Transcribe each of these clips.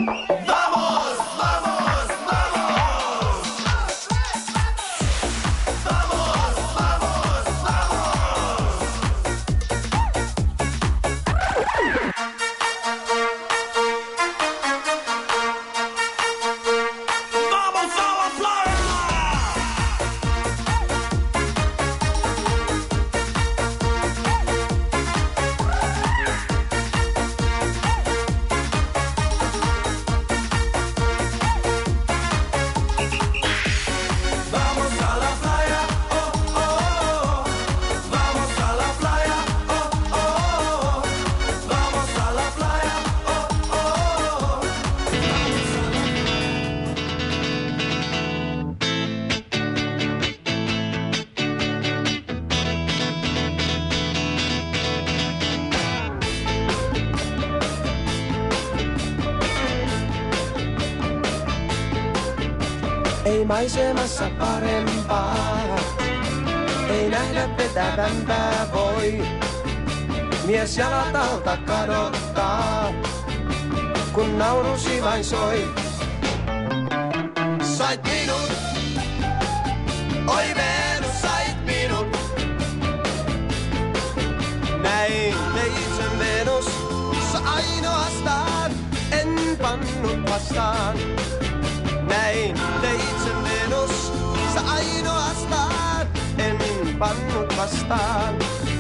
Vamos, vamos, vamos. Vamos, vamos, vamos. Vamos a la playa. Vamos a la playa, oh, oh, oh. Vamos a la playa, oh, oh, oh. Vamos a la playa, oh, oh, oh. Ei maisemassa parempaa, ei nähdä vetävämpää voi. Mies jalat alta kadottaa, kun naurusi vain soi. Sait minut, oi Venus, sait minut. Näin neitsen Venus, sä ainoastaan, en pannut vastaan. Näin neitsen Venus, sä ainoastaan, en pannut vastaan.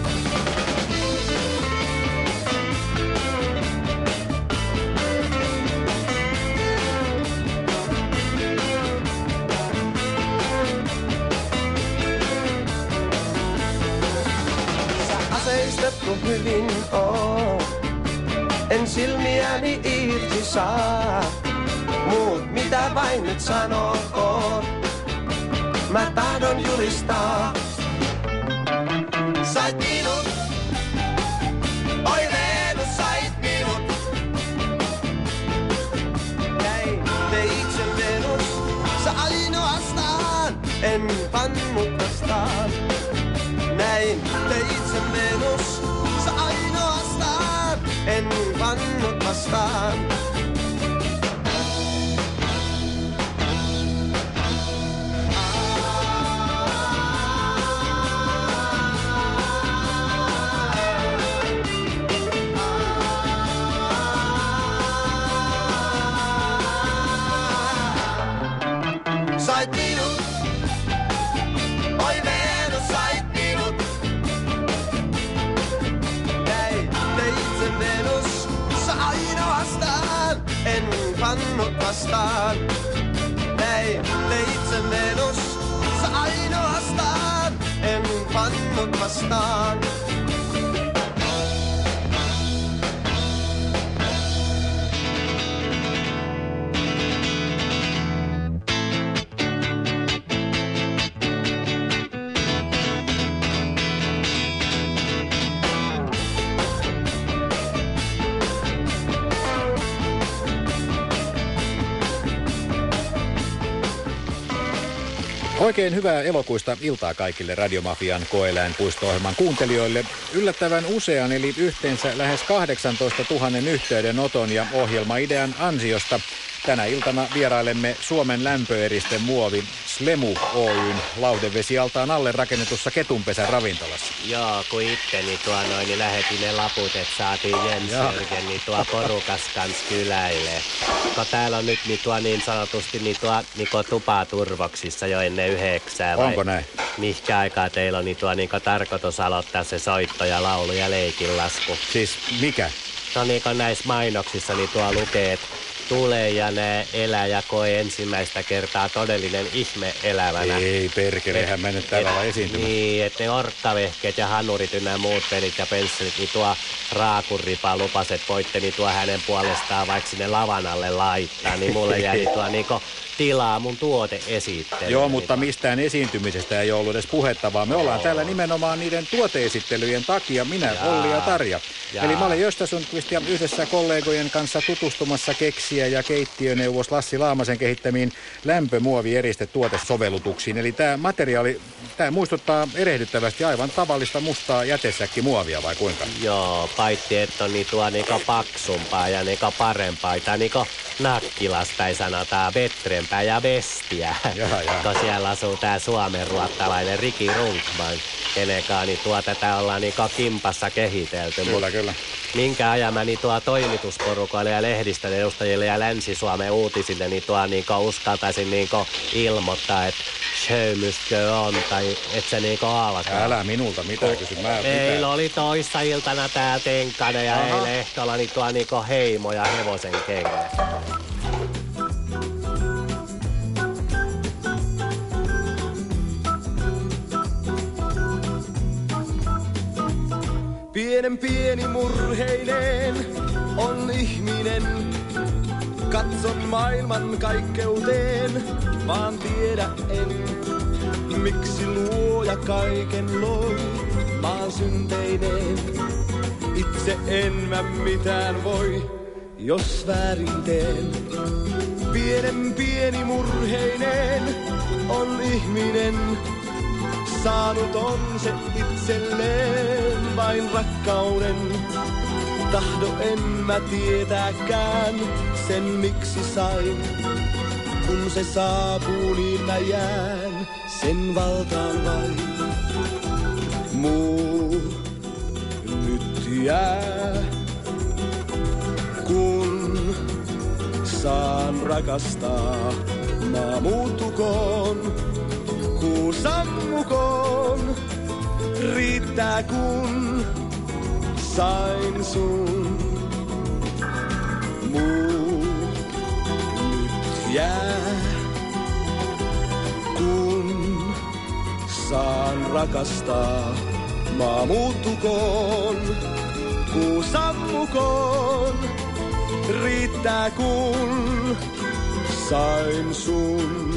Sä aseistettu hyvin oot, en silmiäni irti saa. Muut mitä vain nyt sanokoon, mä tahdon julistaa. Sait minut, oi Venus, sait minut. Näin neitsen Venus, sä ainoastaan, en pannut vastaan. Näin neitsen Venus, sä ainoastaan, en pannut vastaan. Sait minut, oi Venus, sait minut. Näin neitsen Venus, sä ainoastaan, en pannut vastaan. Näin neitsen Venus, sä ainoastaan, en pannut vastaan. Oikein hyvää elokuista iltaa kaikille Radiomafian koeeläinpuisto-ohjelman kuuntelijoille. Yllättävän usean eli yhteensä lähes 18 000 yhteydenoton ja ohjelmaidean ansiosta tänä iltana vierailemme Suomen lämpöeriste muovi Slemu Oyn lauhdevesialtaan alle rakennetussa Ketunpesän ravintolassa. Joo, kun itteni niin lähetin ne laput, että saatiin Jens Jörgen porukas kans kyläille. Kun täällä on nyt niin sanotusti tupaturvoksissa jo ennen 9. Onko näin? Mihkä aikaa teillä on tarkoitus aloittaa se soitto ja laulu ja leikinlasku? Siis mikä? No näissä mainoksissa lukee, että tulee ja ne elää ja koe ensimmäistä kertaa todellinen ihme elävänä. Ei perkele, eihän mä nyt täällä olla esiintymään. Niin, että ne orkkavehkeet ja hanurit ynnä muut pelit ja pensselit, Raakuripa lupas, että voitte hänen puolestaan vaikka sinne lavan alle laittaa, niin mulle jäi tilaa mun tuoteesittelyyn. Joo, mutta mistään esiintymisestä ei ollut edes puhetta, vaan me ollaan täällä nimenomaan niiden tuoteesittelyjen takia, minä, Olli ja Tarja. Eli mä olen Gösta Sundqvist ja yhdessä kollegojen kanssa tutustumassa keksiä ja keittiöneuvos Lassi Laamasen kehittämiin lämpömuovieriste-tuotesovellutuksiin. Eli tämä materiaali, tämä muistuttaa erehdyttävästi aivan tavallista mustaa jätesäkkimuovia, vai kuinka? Joo, paitsi että on paksumpaa ja parempaa. Tai Nakkilasta ei sanotaan Betrempää ja Bestiä. Kun siellä asuu tää suomenruottalainen Riki Runkman, kenenkaan niin tätä ollaan niinku kimpassa kehitelty. Kyllä. Minkä ajan mä niin toimitusporukoille ja lehdistön edustajille ja Länsi-Suomen uutisille niin niinku uskaltaisin niinku ilmoittaa, että shöymyskö on tai et se niinku alkaa. Älä minulta mitään kysy. Meillä oli toissa iltana tää Tenkkanen ja eilen ehtolla niin niinku heimo ja hevosen kengät. Pieni murheinen on ihminen. Katson maailman kaikkeuteen, vaan tiedä en, miksi luoja kaiken loi maan synteineen. Itse en mä mitään voi, jos väärin teen. Pieni murheinen on ihminen. Saanut on se itselleen vain rakkauden. Tahdo en mä tietääkään sen miksi sain. Kun se saapuu niin mä jään sen valtaan vain. Muu nyt jää, kun saan rakastaa. Maa muuttukoon, kuu sammukoon, riittää kun sain sun. Muu nyt jää, kun saan rakastaa. Maa muuttukoon, kuu sammukoon, riittää kun sain sun.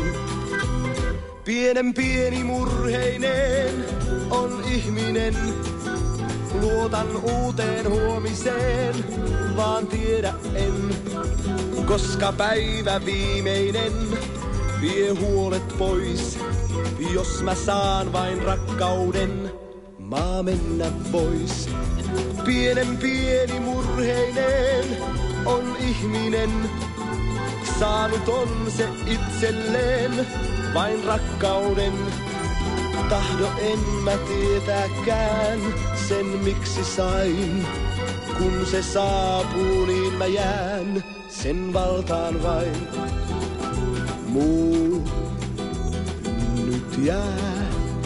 Pieni murheinen on ihminen. Luotan uuteen huomiseen, vaan tiedä en. Koska päivä viimeinen vie huolet pois. Jos mä saan vain rakkauden, maa mennä pois. Pieni murheinen on ihminen. Saanut on se itselleen vain rakkauden. Tahdo en mä tietääkään sen miksi sain. Kun se saapuu niin mä jään sen valtaan vain. Muu nyt jää,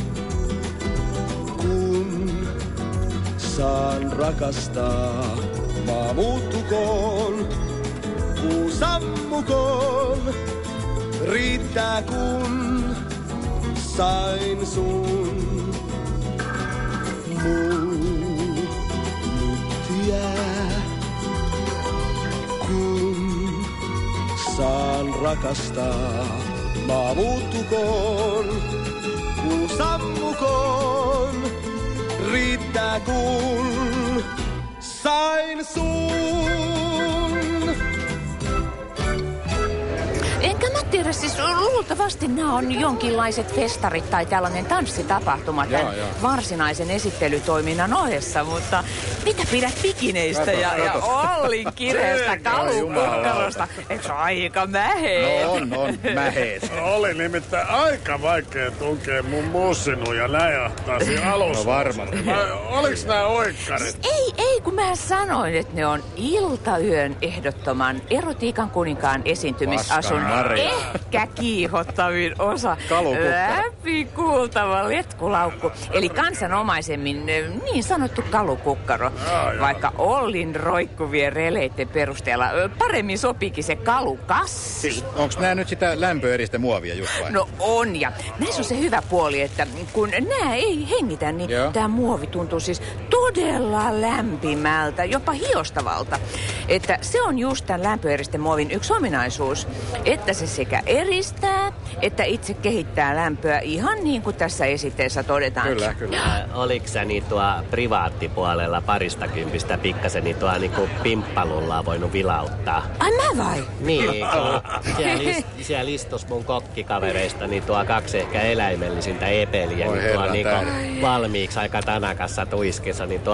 kun saan rakastaa. Maa muuttukoon, kuu sammukoon, riittää kun sain sun. Muu nyt jää, kun saan rakastaa. Maa muuttukoon, kuu sammukoon, riittää kun sain sun. Enkä mä tiedä, siis luultavasti nämä on jonkinlaiset festarit tai tällainen tanssitapahtuma tämän varsinaisen esittelytoiminnan ohessa, mutta mitä pidät pikineistä ja Ollin kireestä kalukukkarosta? Eikö se aika mäheet? No on mäheet. Oli nimittäin aika vaikea tunkea mun mussinu ja läjähtaisi alussa. No varmasti. Oliks nää oikkarit? Ei, kun mä sanoin, että ne on iltayön ehdottoman erotiikan kuninkaan esiintymisasun ehkä kiihottavin osa. Läpikuultava letkulaukku, eli kansanomaisemmin niin sanottu kalukukkaro. Vaikka Ollin roikkuvien releiden perusteella paremmin sopiikin se kalukassi. Siis onks nää nyt sitä lämpöeristä muovia just vai? No on, ja näissä on se hyvä puoli, että kun nää ei hengitä, niin tää muovi tuntuu siis todella lämpimältä, jopa hiostavalta. Että se on just tämän lämpöeristen muovin yksi ominaisuus, että se sekä eristää, että itse kehittää lämpöä ihan niin kuin tässä esitteessä todetaan. Kyllä. Oliks sä niin privaattipuolella paristakympistä pikkasen niin niinku pimppalulla voinut vilauttaa? Ai mä vai? Niin, siellä istus mun kokkikavereista niin kaksi ehkä eläimellisintä epeliä, niin valmiiksi aika tanakassa tuiskissa, niin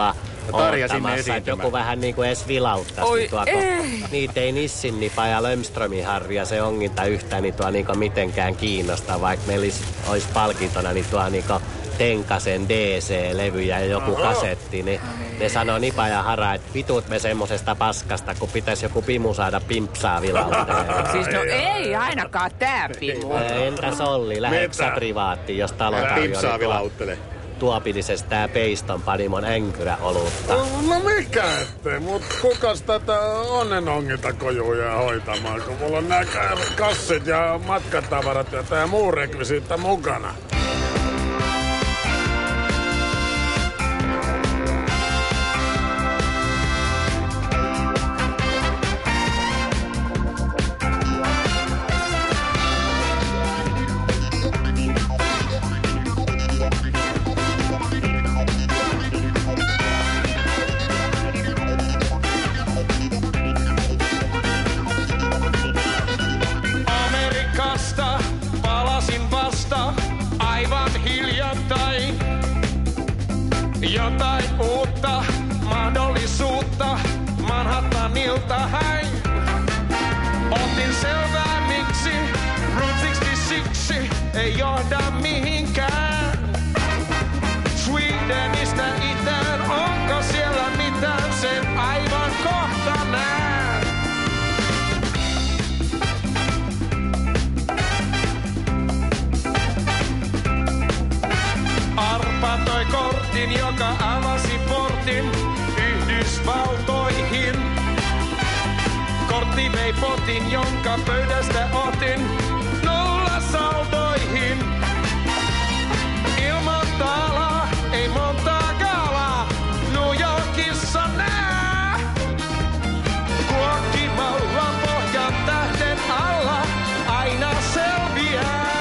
Tarja sinne oottamassa, että esiintymään. joku vähän niinku edes vilauttaisi. Oi, Niin tuo, ei. niitä ei Nissin Nipa ja Lömströmin Harja se onginta yhtään niin tuo niinku mitenkään kiinnostaa, vaikka meillä olisi palkintona niin tuo niinku Tenkasen DC-levy ja joku kasetti, niin ne sanoo Nipa ja Hara, että vitut me semmosesta paskasta, kun pitäisi joku pimu saada pimpsaa vilautteleen. Siis no ei ainakaan tää Pimu. Entäs Olli, läheksä privaattiin, jos talo Pimpsaa tarjoaa vilauttelee. Tuopilisesta tää Peiston Panimon änkyrä-olutta. No mikä ettei, mut kukas tätä onnenongilta kojuja hoitamaan, kun mulla on nää kassit ja matkatavarat ja tää muu rekvisiitta mukana. Amerikasta palasin vasta aivan hiljattain. Jotain uutta mahdollisuutta Manhattanilta hain. Otin selvää miksi, Route 66 ei johda mihinkään. Swedenistä itään, onko siellä mitään, sen aivan kohta näen. Arpa toi kortin, joka avasi portin Yhdysvaltoihin. Kortti vei potin, jonka pöydästä otin nollasaldoihin. Ilman taalaa, ei montaa gaalaa, New Yorkissa nää. Kuokkimalla pohjan tähden alla aina selviää.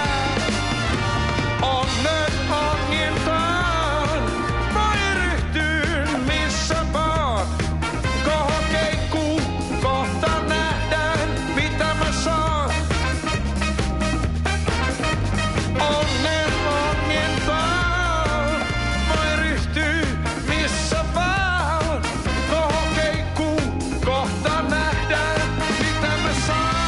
Onnen ongintaan voi ryhtyä missä vaan. Koho keikkuu, kohta nähdään mitä mä saan. Onnen ongintaan voi ryhtyä missä vaan. Koho keikkuu, kohta nähdään mitä mä saan.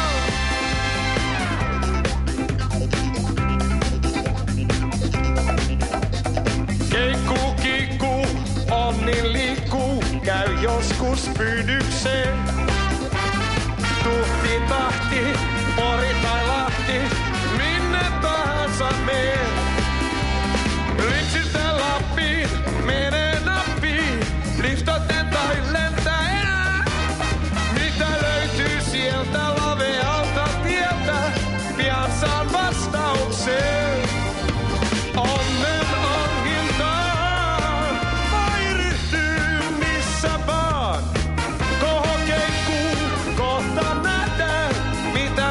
Keikkuu, kiikkuu, onni liikkuu, käy joskus pyydykseen. Tuhti, tahti, Pori tai Lahti, minne tahansa mee. Lyksistä Lappiin, menee nappiin, liftaten tai lentää enää. Mitä löytyy sieltä lavealta tieltä, pian saan vastaukseen. Onnen ongintaan voi ryhtyä missä vaan. Koho keikkuu, kohta nähdään mitä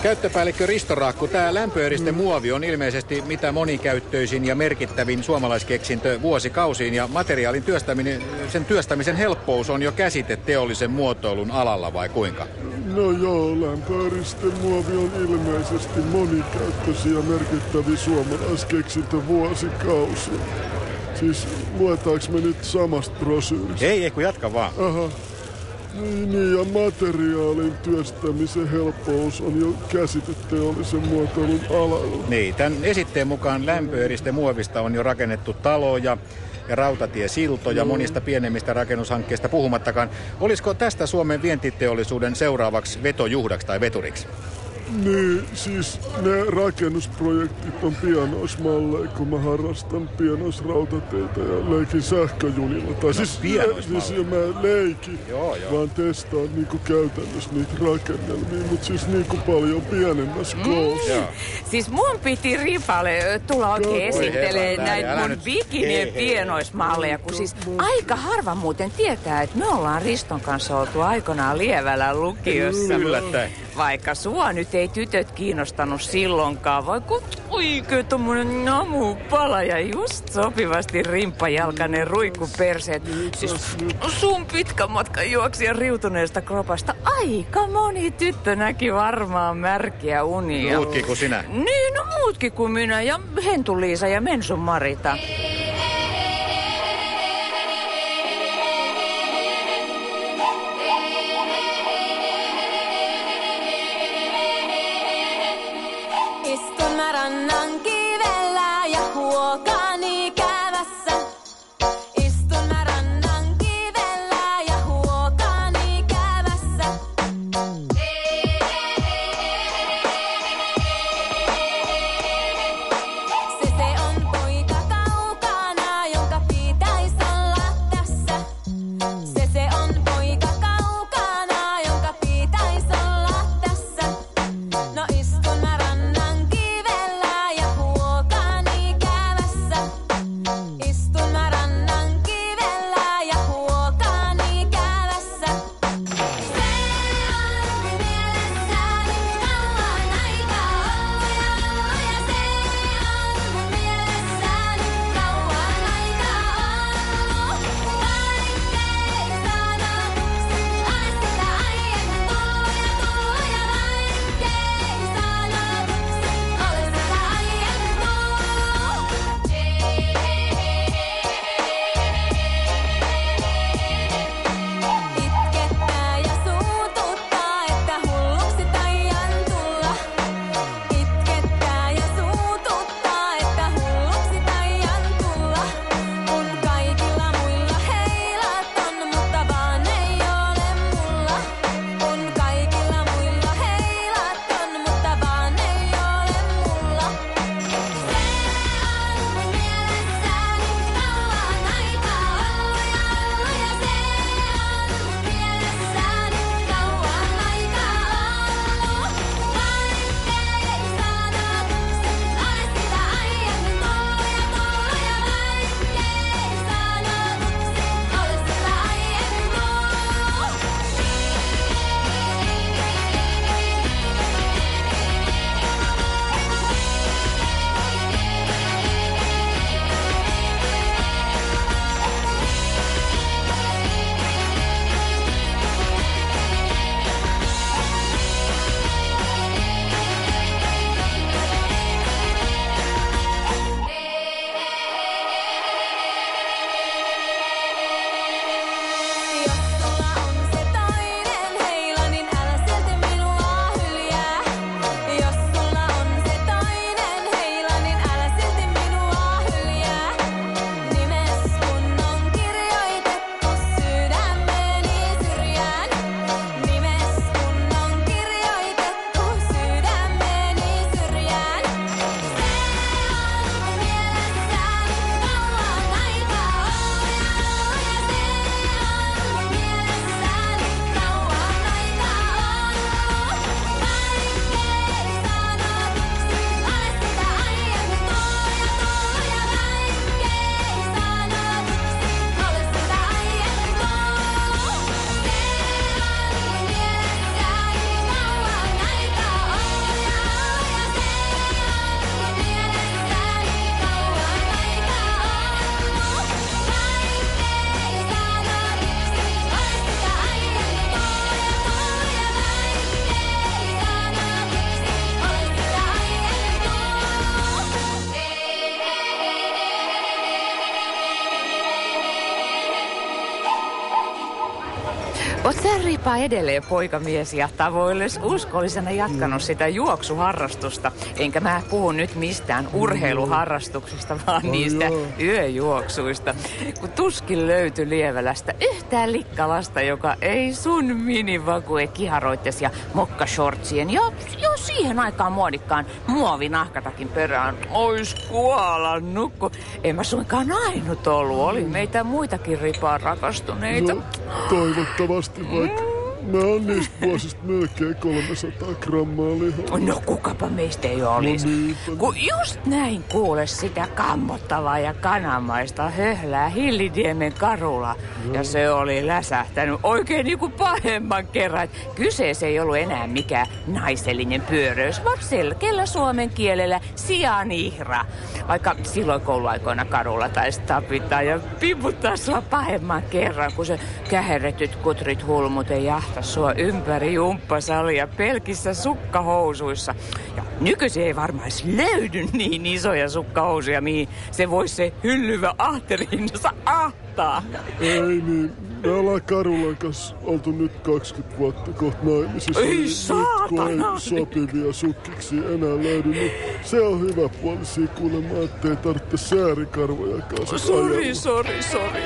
Käyttöpäällikkö Risto Raakku, tämä lämpöeristemuovi on ilmeisesti mitä monikäyttöisin ja merkittävin suomalaiskeksintö vuosikausiin, ja materiaalin työstämisen helppous on jo käsite teollisen muotoilun alalla, vai kuinka? No joo, lämpöeristemuovi on ilmeisesti monikäyttöisiä ja merkittäviä suomalaiskeksintö vuosikausia. Siis luetaanko me nyt samasta brosyyristä? Ei, kun jatka vaan. Aha. Niin, ja materiaalin työstämisen helppous on jo käsiteteollisen muotoilun alalla. Niin, tämän esitteen mukaan lämpöeristemuovista on jo rakennettu taloja ja rautatiesiltoja, monista pienemmistä rakennushankkeista puhumattakaan. Olisiko tästä Suomen vientiteollisuuden seuraavaksi vetojuhdaksi tai veturiksi? Niin, siis ne rakennusprojektit on pienoismalleja, kun mä harrastan pienoisrautateitä ja leikin sähköjunilla. Tai siis mä leikin, vaan testaan niinku käytännössä niitä rakennelmia, mutta siis niinku paljon pienemmässä koossa. Siis mun piti Ripalle tulla oikein esittelee näitä mun bikinien pienoismalleja, kun siis aika harva muuten tietää, että me ollaan Riston kanssa oltu aikanaan Lievälän lukiossa. Yllättäen. Vaikka sua nyt ei tytöt kiinnostanut silloinkaan, vaikka oikein tommonen namupala ja just sopivasti rimppajalkainen ruikkuperseet. Siis sun pitkän matkan juoksijan riutuneesta kropasta aika moni tyttö näki varmaan märkiä unia. Muutkin kuin sinä? Niin, no muutkin kuin minä ja Hentu-Liisa ja Mensun Marita. Rannan kivellä ja huokani kävässä. Istun mä rannan kivellä ja huokani kävässä. Se on poika kaukana, jonka pitäis olla tässä. Se on poika kaukana, jonka pitäis olla tässä. No istun mä rannan kivellä. Oot sä, Ripa, edelleen poikamies ja tavoilles uskollisena jatkanut sitä juoksuharrastusta. Enkä mä puhu nyt mistään urheiluharrastuksista, vaan niistä yöjuoksuista. Kun tuskin löytyi Lievälästä yhtään likkalasta, joka ei sun minivakue kiharoittes ja mokkashortsien ja jo siihen aikaan muodikkaan muovinahkatakin perään ois kuolannut, kun en mä suinkaan ainut ollut. Oli meitä muitakin, Ripaa, rakastuneita. No, toivottavasti, vaikka mä oon niistä vuosista melkein 300 grammaa lihaa. No kukapa meistä ei olisi. No, kun just näin kuule sitä kammottavaa ja kanamaista höhlää Hillidiemen karulla. Ja se oli läsähtänyt oikein niinku pahemman kerran. Kyseessä ei ollut enää mikään naisellinen pyöreys, vaan selkeällä suomen kielellä sianihra. Vaikka silloin kouluaikoina karulla taisi tapittaa ja pivuttaa sua pahemman kerran, kun se käherretyt kutrit hulmuten jahtas sua ympäri jumppasalia pelkissä sukkahousuissa. Ja nykyisin ei varmaan edes löydy niin isoja sukkahousuja, mihin se voisi se hyllyvä ahterihinnassa ahtaa. Ei niin. Me ollaan Karulan kanssa oltu nyt 20 vuotta kohta naimisissa. Ei saatana! Nyt kun ei sopivia sukkiksi enää löydy, niin se on hyvä puoli siinä kuulemma, ettei tarvitse säärikarvoja kanssa. Sori.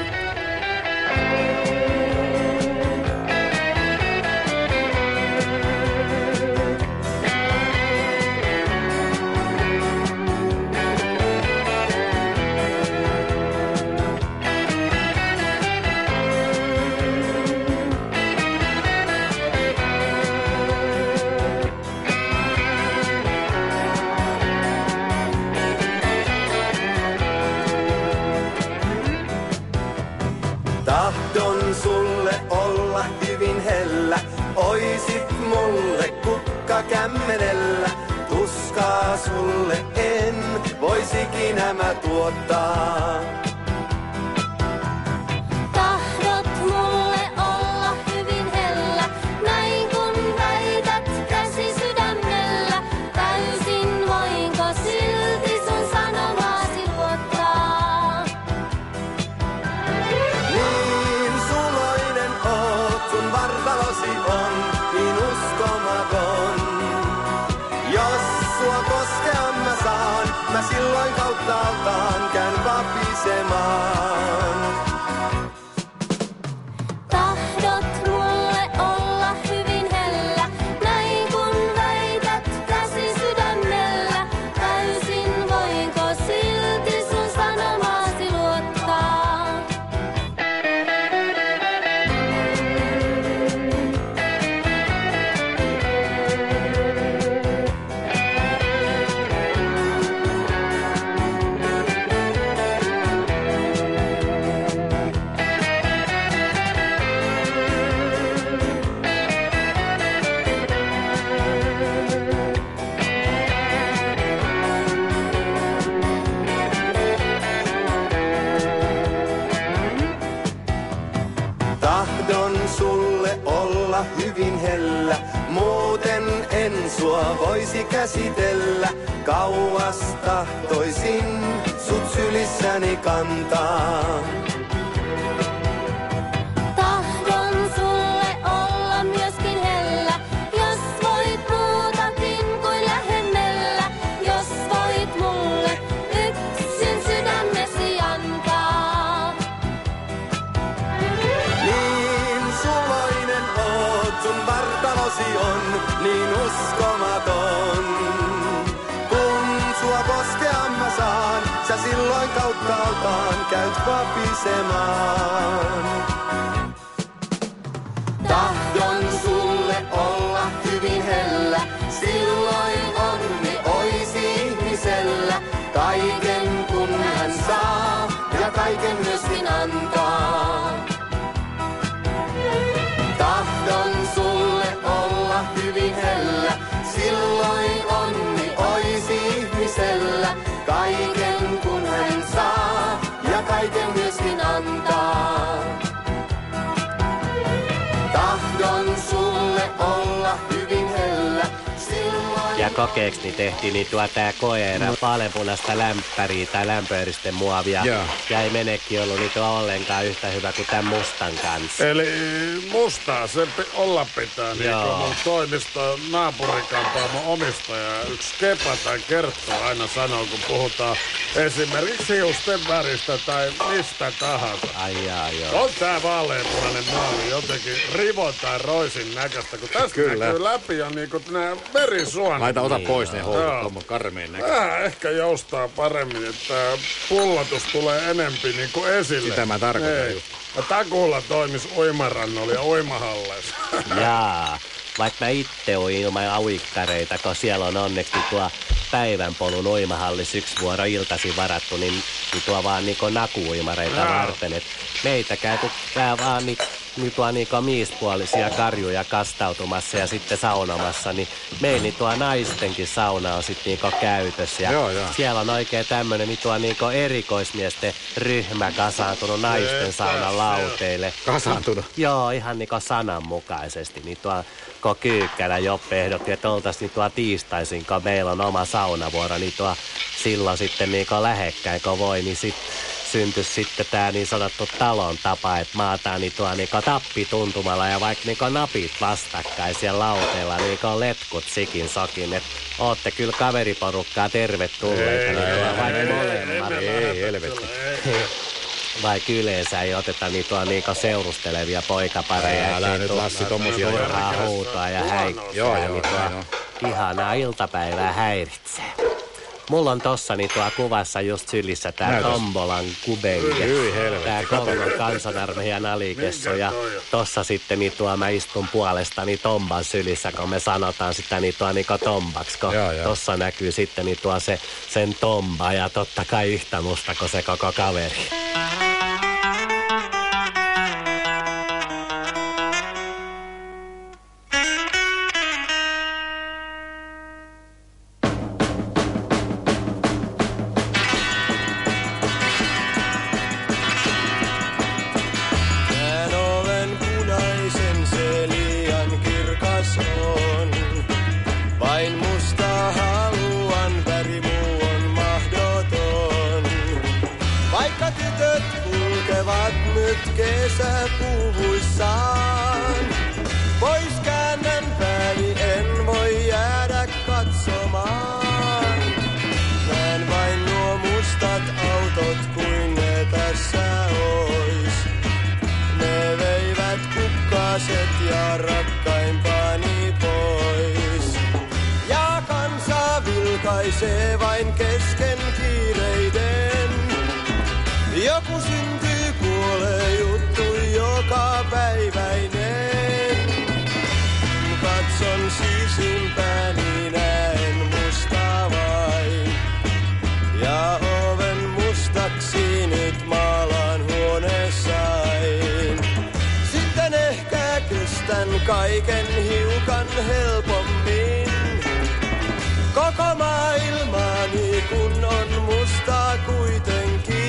Tahdon sulle olla hyvin hellä, oisit mulle kukka kämmenellä. Tuskaa sulle en voisikin mä tuottaa. Tahdot mulle olla hyvin hellä, näin kun väität käsi sydämellä. Täysin voinko silti sun sanomaasi luottaa? Niin suloinen oot, sun vartalosi on niin uskomaton. Jos sua koskea mä saan, mä silloin kauttaaltaan käyn vapisemaan. Tahdot mulle olla hyvin hellä, näin kun väität käsi sydämellä. Täysin voinko silti sun sanomaasi luottaa? Tahdon sulle olla hyvin hellä, muuten en sua voisi käsitellä. Kauas tahtoisin sut sylissäni kantaa. Tahdon sulle olla myöskin hellä, jos voit muutakin kuin lähennellä. Jos voit mulle yksin sydämesi antaa. Niin suloinen oot, sun vartalosi on niin uskomaton. Kun sua koskea mä saan, sä silloin kauttaaltaan käyt vapisemaan. Tahdon sulle olla hyvin hellä, silloin onni oisi ihmisellä. Kaiken kun hän saa ja kaiken myöskin antaa. Tahdon sulle olla hyvin hellä, silloin onni oisi ihmisellä. Kaiken kun hän saa ja kaiken myöskin antaa. Tahdon sulle olla hyvin hellä, silloin... Ja kokeeksi niin tehtiin niin tää koeerä vaaleanpunaista lämpäriä tai lämpöeristemuovia. Ja ei menekin ollut niitä ollenkaan yhtä hyvä kuin tämän mustan kanssa. Eli mustaa se olla pitää, niin kuin mun toimiston naapurikampaamon omistaja. Yksi Kepa tai Kerttu aina sanoo, kun puhutaan esimerkiksi hiusten väristä tai mistä tahansa. On tää vaaleanpunainen muovi jotenkin rivon tai roisin näköistä, kun tästä näkyy läpi on niinku nää verisuonet. Laita ota pois ne houkut, tuommoin karmeen näköistä. Tää ehkä joustaa paremmin, että pullotus tulee enempi niinku esille. Sitä mä tarkoitan just. Ja takuulla toimis uimarannolla ja uimahalleissa. Jaa, vaikka mä itse uin ilman auikkareita, kun siellä on onneksi tuo päivänpolun uimahallis 1 vuoro iltaisin varattu, niin tuo vaan niinku naku-uimareita varten. Et meitäkään, kun tää vaan niin tuo niinku miespuolisia karjuja kastautumassa ja sitten saunomassa, niin meillä tuo naistenkin sauna on sitten niinku käytössä. Ja siellä on oikein tämmönen niin tuo niinku erikoismiesten ryhmä kasaantunut naisten saunan lauteille. Kasaantunut? Joo, ihan niinku sananmukaisesti. Niin tuo Kyykkälä Joppe ehdotti, että oltais niin tuo tiistaisin, kun meillä on oma saunavuoro, niin tuo silloin sitten niinku lähekkäin, kun voi, niin syntyisi sitten tää niin sanottu talon tapa, että maataan niin tuo niinku tappi tuntumalla ja vaikka niinku napit vastakkain siellä lauteella, niinku letkut sikin sokin, että ootte kyllä kaveriporukkaa tervetulleita. Vaikka molemmat. Ei, helvetti. Vaikka yleensä ei oteta niitä niinku seurustelevia poikapareja. Älä nyt Lassi tommosia turhaa huutoa ja häikkää. Ihanaa iltapäivää häiritsee. Mulla on tossa niin tuo kuvassa just sylissä tää Tombolan kubenke. Tää Kongon kansanarmeijan alikessu. Ja tossa sitten niin tuo mä istun puolestani Tomban sylissä, kun me sanotaan sitä niin tuo niinku Tombaks. Tossa näkyy sitten niin tuo sen Tomba ja totta kai yhtä musta kuin se koko kaveri. Kesäpuvuissaan. Pois käännän pääni, en voi jäädä katsomaan. Näen vain nuo mustat autot, kuin ne tässä ois. Ne veivät kukkaset ja rakkaimpani pois. Ja kansa vilkaisee vain kesken kiireiden. Joku syntyy, kuolee juttu joka päiväinen. Katson sisimpääni, näen musta vain. Ja oven mustaksi nyt maalaan huoneessain. Sitten ehkä kestän kaiken hiukan helpommin. Koko maailmani kun on musta kuitenkin.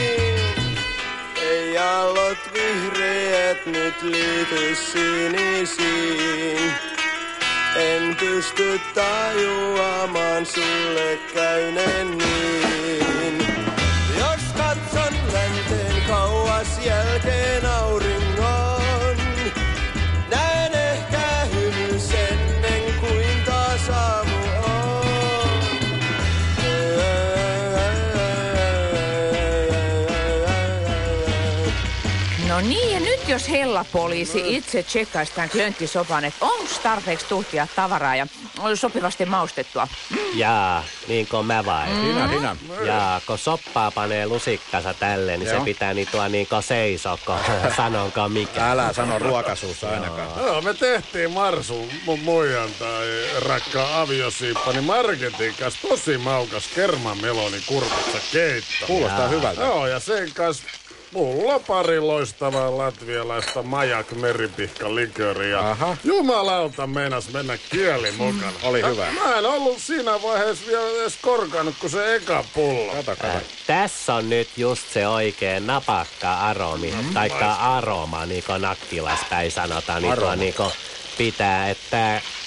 Ei aallot vihreät nyt liity sinisiin. En pysty tajuamaan sulle käyneen niin. Jos katson länteen kauas jälkeen auringon, näen ehkä hymys ennen kuin taas aamu on. No niin, ja nyt jos Hella-poliisi itse tsekkaisi tämän klönttisopan, että onko tarpeeksi tuhtia tavaraa ja sopivasti maustettua. Jaa, niin kuin mä vai? Sinä. Jaa, kun soppaa panee lusikkansa tälleen, niin se pitää niin tuo niin kuin seisokko. Sanonko mikä? Älä sano ruokasuussa ainakaan. Joo, me tehtiin Marsun mun muijan tai rakkaan aviosiippani Marketin kanssa tosi maukas kermameloni kurpitsa keitto. Kuulostaa hyvältä. Joo, ja sen kanssa mulla pari loistavaa latvialaista majak meripihka liköriä. Jumalauta meinas mennä kieli mukana. Oli hyvä. Mä en ollut siinä vaiheessa vielä edes korkannut kuin se eka pullo. Tässä on nyt just se oikein napakka aromi, taikka aroma, niin kuin nakkilaspäin sanotaan. Niin tuo niin kuin pitää, että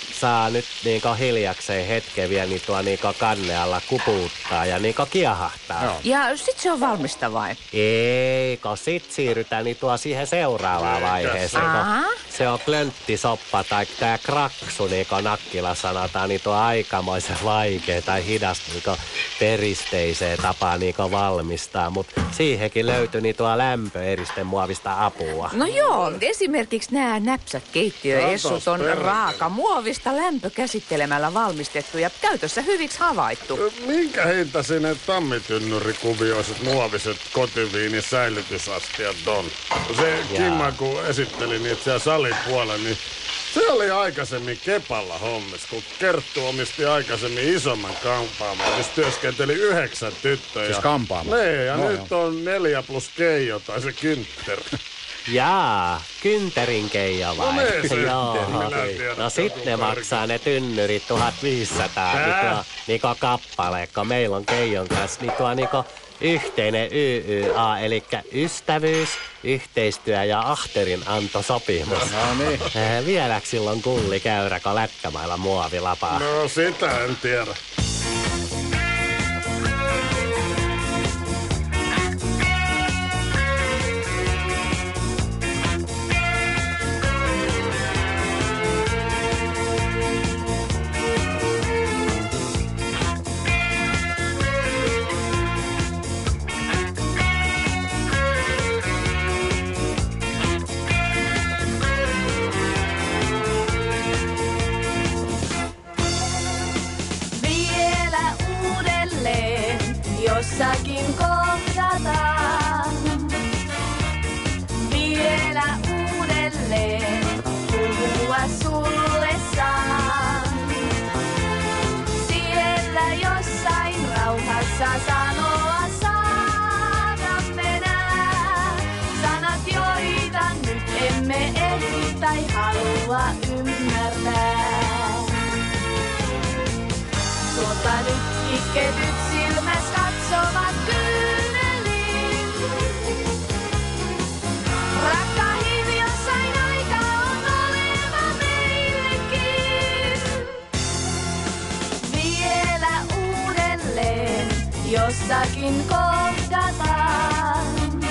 saa nyt niinku hiljakseen hetken vielä niin tuo niinku kannealla kupuuttaa ja niinku kiehahtaa. Joo. Ja sit se on valmista vai? Ei, kun sit siirrytään niin tuo siihen seuraavaan vaiheeseen. Aha. Se on klönttisoppa tai tää kraksu, niin kuin Nakkila sanotaan, niin tuo aikamoisen vaikea tai hidas niin peristeiseen tapaan niin valmistaa. Mutta siihenkin löytyi niin tuo lämpöeristemuovista apua. No joo, esimerkiksi nämä näpsät keittiöessut on raakamuovista lämpökäsittelemällä valmistettu ja käytössä hyviksi havaittu. Minkä hintaisia ne tammitynnyrikuvioiset muoviset kotiviinin säilytysastiat on? Se Kimma, kun esitteli niitä siellä salipuolella, niin se oli aikaisemmin Kepalla hommissa, kun Kerttu omisti aikaisemmin isomman kampaamon, missä työskenteli 9 tyttöä. Siis kampaamo? Niin, ja nyt on 4 plus Keijo tai se Kyntter. Jaa, Kynterin Keijo vai? No ne se Joo. Kynter. No sit ne maksaa ne tynnyrit 1500 niinku kappale, kun meillä on Keijon kanssa niinku yhteinen YYA, eli ystävyys, yhteistyö ja ahterin antosopimus. No niin. Vieläks silloin kulli käyrä, kun lätkämailla muovilapaa? No sitä en tiedä. Vielä uudelleen jossakin kohdataan. Vielä uudelleen puhua sulle saan. Siellä jossain rauhassa sanoa saadamme nää sanat, joita nyt emme ehdi tai halua ymmärtää. Tuota nyt itketyt silmäs katsovat kyyneliin. Rakkahin jossain aika on oleva meillekin. Vielä uudelleen jossakin kohdataan.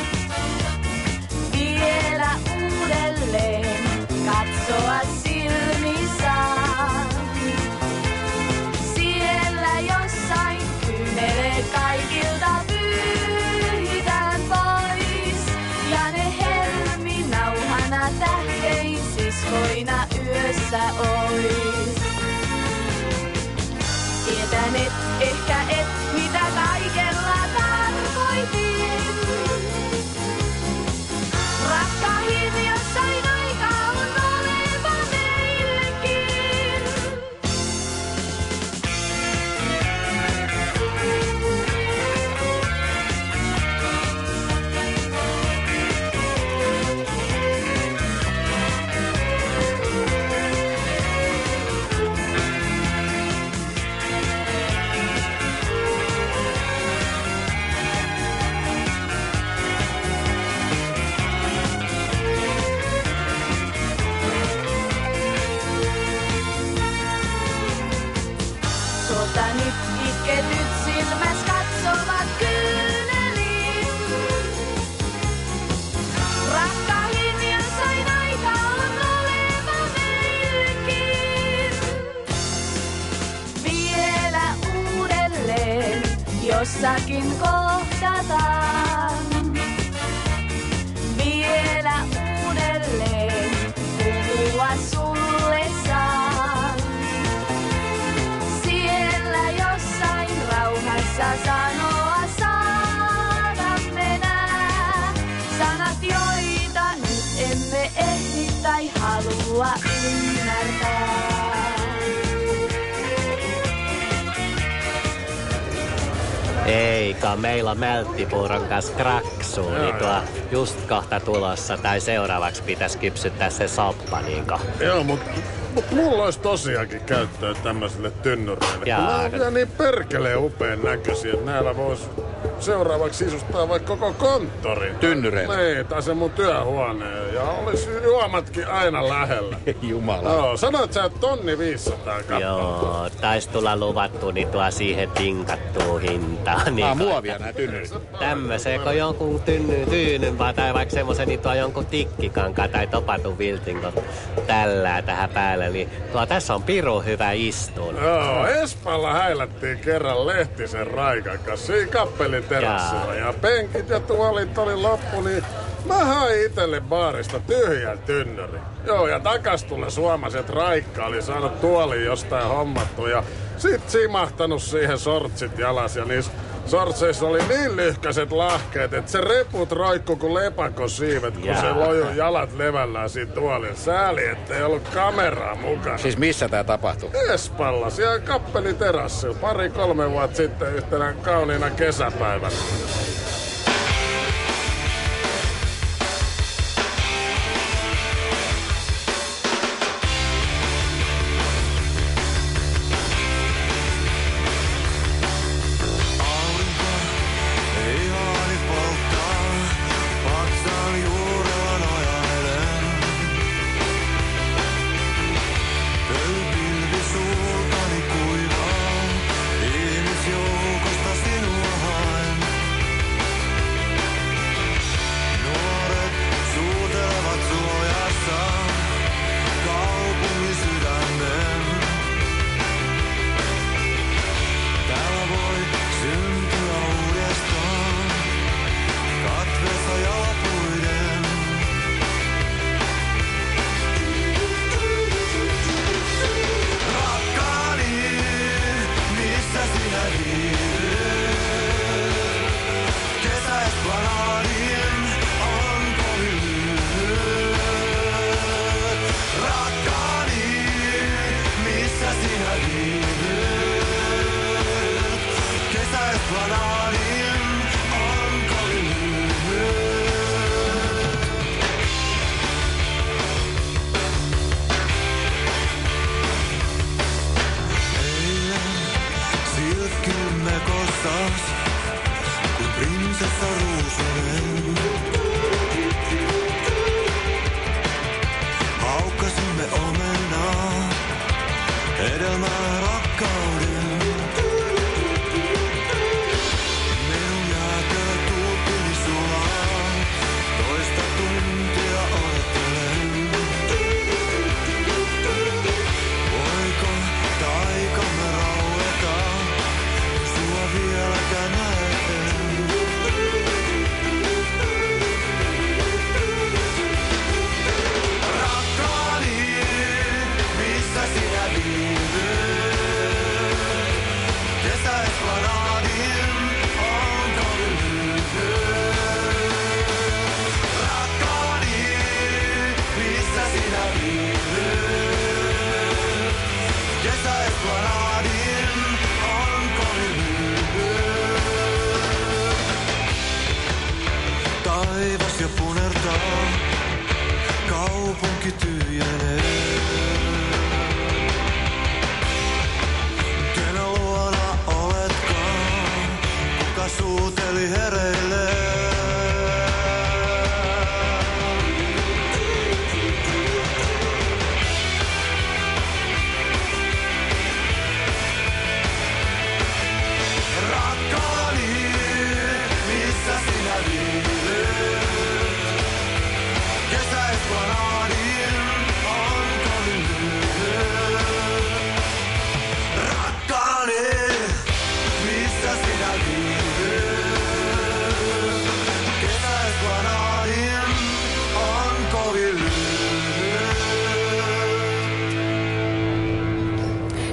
Vielä uudelleen katsoa silmisaan. Siellä jossain kyyneleet kaikilta pyyhitään pois. Ja ne helminauhana tähtein siskoina yössä ois. Tietänet ehkä et mitä kaikella tarkoitin. Rakkahin jossain aika on oleva meillekin. Tuota nyt itketyt silmäs katsovat kyyneliin. Rakkahin jossain aika on oleva meillekin. Vielä uudelleen jossakin kohdataan. Vielä uudelleen puhua sulle saan. Siellä jossain rauhassa sanoa saadamme nää sanat, joita nyt emme ehdi tai halua ymmärtää. Eikä, meillä on Mälttipuuron kanssa kraksu, niin tuo just kohta tulossa tai seuraavaksi pitäisi kypsyttää se soppa niinko. Joo, mut Mut mulla olisi tosiaankin käyttöä tämmöisille tynnyreille. Nämä on vielä niin perkeleen upean näköisiä, että näillä vois seuraavaksi sisustaa vaikka koko konttorin. Tynnyreillä? Niin, tai se mun työhuoneen. Ja olisi juomatkin aina lähellä. Jumala. Joo, sanoit sä, että 1500 kappaletta. Joo, taisi tulla luvattu niin tuo siihen tinkattuun hintaan. Niin muovia nää tynnyrit. Tämmösen, kun jonkun tyynyn tai vaikka semmosen, niin tuo jonkun tikkikankaan tai topatun viltin, kun tällää tähän päälle. Niin tuo tässä on pirun hyvä istun. Joo, Espalla häilättiin kerran Lehtisen Raikan kanssa siinä kappelin terassilla. Ja penkit ja tuolit oli loppu, niin mä hain itelle baarista tyhjän tynnyrin. Joo, ja takas tulle suomasi, että Raikka oli saanut tuolin jostain hommattu ja sit simahtanut siihen sortsit jalas ja niissä sortseissa oli niin lyhkäiset lahkeet, että se reput roikku kuin lepakon siivet, kun se lojui jalat levällään siinä tuolin. Sääli, ettei ollut kameraa mukana. Siis missä tää tapahtui? Espalla, siellä kappeliterassilla. 2-3 vuotta sitten yhtenä kauniina kesäpäivänä.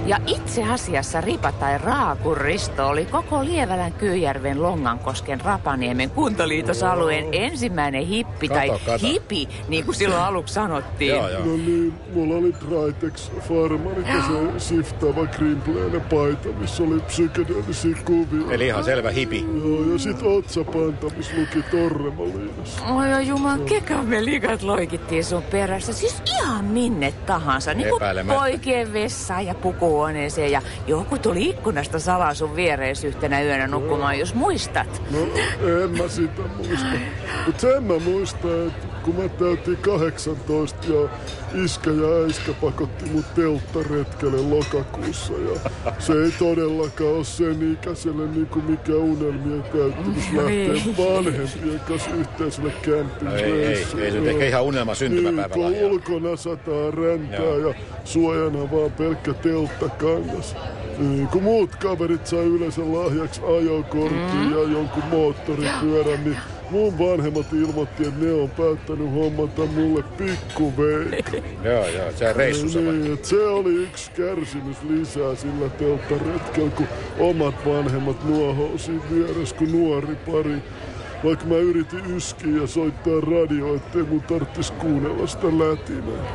Ja itse asiassa Ripa tai Raakuristo oli koko Lievälän Kyyjärven Longankosken Rapaniemen kuntaliitosalueen ensimmäinen hippi tai hipi, niin kuin silloin aluksi sanottiin. No niin, mulla oli Dritex Farmari ja se siftaava krimpleinen paita, missä oli psykedeellisiä kuvia. Eli ihan selvä hipi. Joo, ja sit otsapanta, missä luki Torremoliinassa. Oi juman kekä me likat loikittiin sun perässä. Siis ihan minne tahansa. Niin kuin poikien vessaan ja pukuhuoneeseen. Ja joku tuli ikkunasta salaa sun vierees yhtenä yönä nukkumaan, jos muistat. No, en mä sitä muista. Mut sen mä muistan, että kun mä täytin 18 ja iskä ja äiskä pakotti mut telttaretkelle lokakuussa. Ja se ei todellakaan ole sen ikäiselle niinku mikä unelmien täyttymys lähtee vanhempien kanssa yhteiselle campingreissulle. Ei se nyt ehkä ihan unelma syntymäpäivällä. Niin, kun ulkona sataa räntää ja suojana vaan pelkkä telttakangas. Niin, kun muut kaverit sai yleensä lahjaksi ajokortin ja jonkun moottoripyörän, niin mun vanhemmat ilmoitti, että ne on päättänyt hommata mulle pikkuveikka. Joo, se reissussa vai? Niin, se oli yksi kärsimys lisää sillä telttaretkellä, kun omat vanhemmat nuohoo siinä vieressä, kun nuori pari. Vaikka mä yritin yskiä ja soittaa radio, ettei mun tarttis kuunnella sitä lätinää.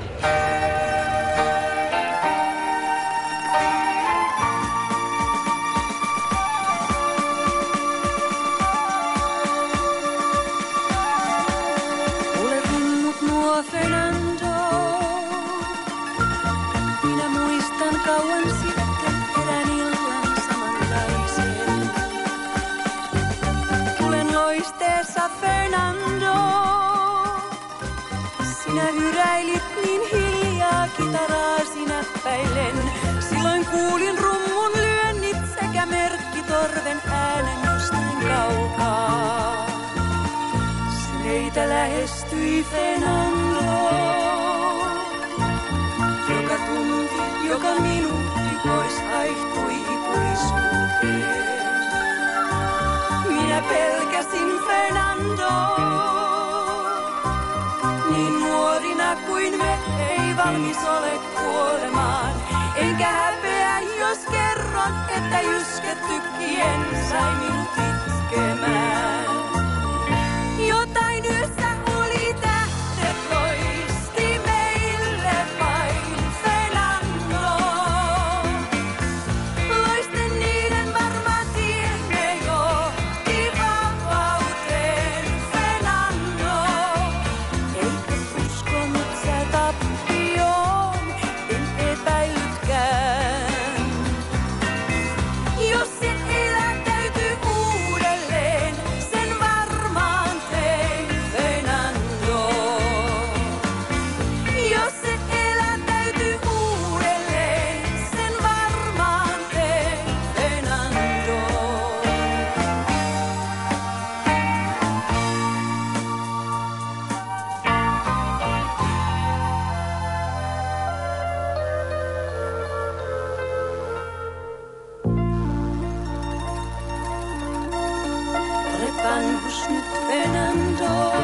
Kauan sitten erään illan samanlaisen. Tulen loisteessa Fernando. Sinä hyräilit niin hiljaa kitaраasi näppäillen. Silloin kuulin rummun lyönnit sekä merkkitorven äänen jostain kaukaa. Se meitä lähestyi Fernando. Joka tunti, joka minuutti pois haihtui ikuisuuteen. Minä pelkäsin Fernando. Niin nuorina kuin me ei valmis ole kuolemaan. Enkä häpeä, jos kerron, että jysketykkien sai minut itkemään. Jotain yössä oli tähdet loisti meille vain Fernando. Loisten niiden varma tiemme johti vapauteen Fernando. Eikö uskonut sä tappioon, en epäilytkään. Jos se elätäytyy uudelleen, sen varmaan tein Fernando. Jos se elätäytyy uudelleen, sen varmaan tein Fernando. Olet vanhus nyt Fernando.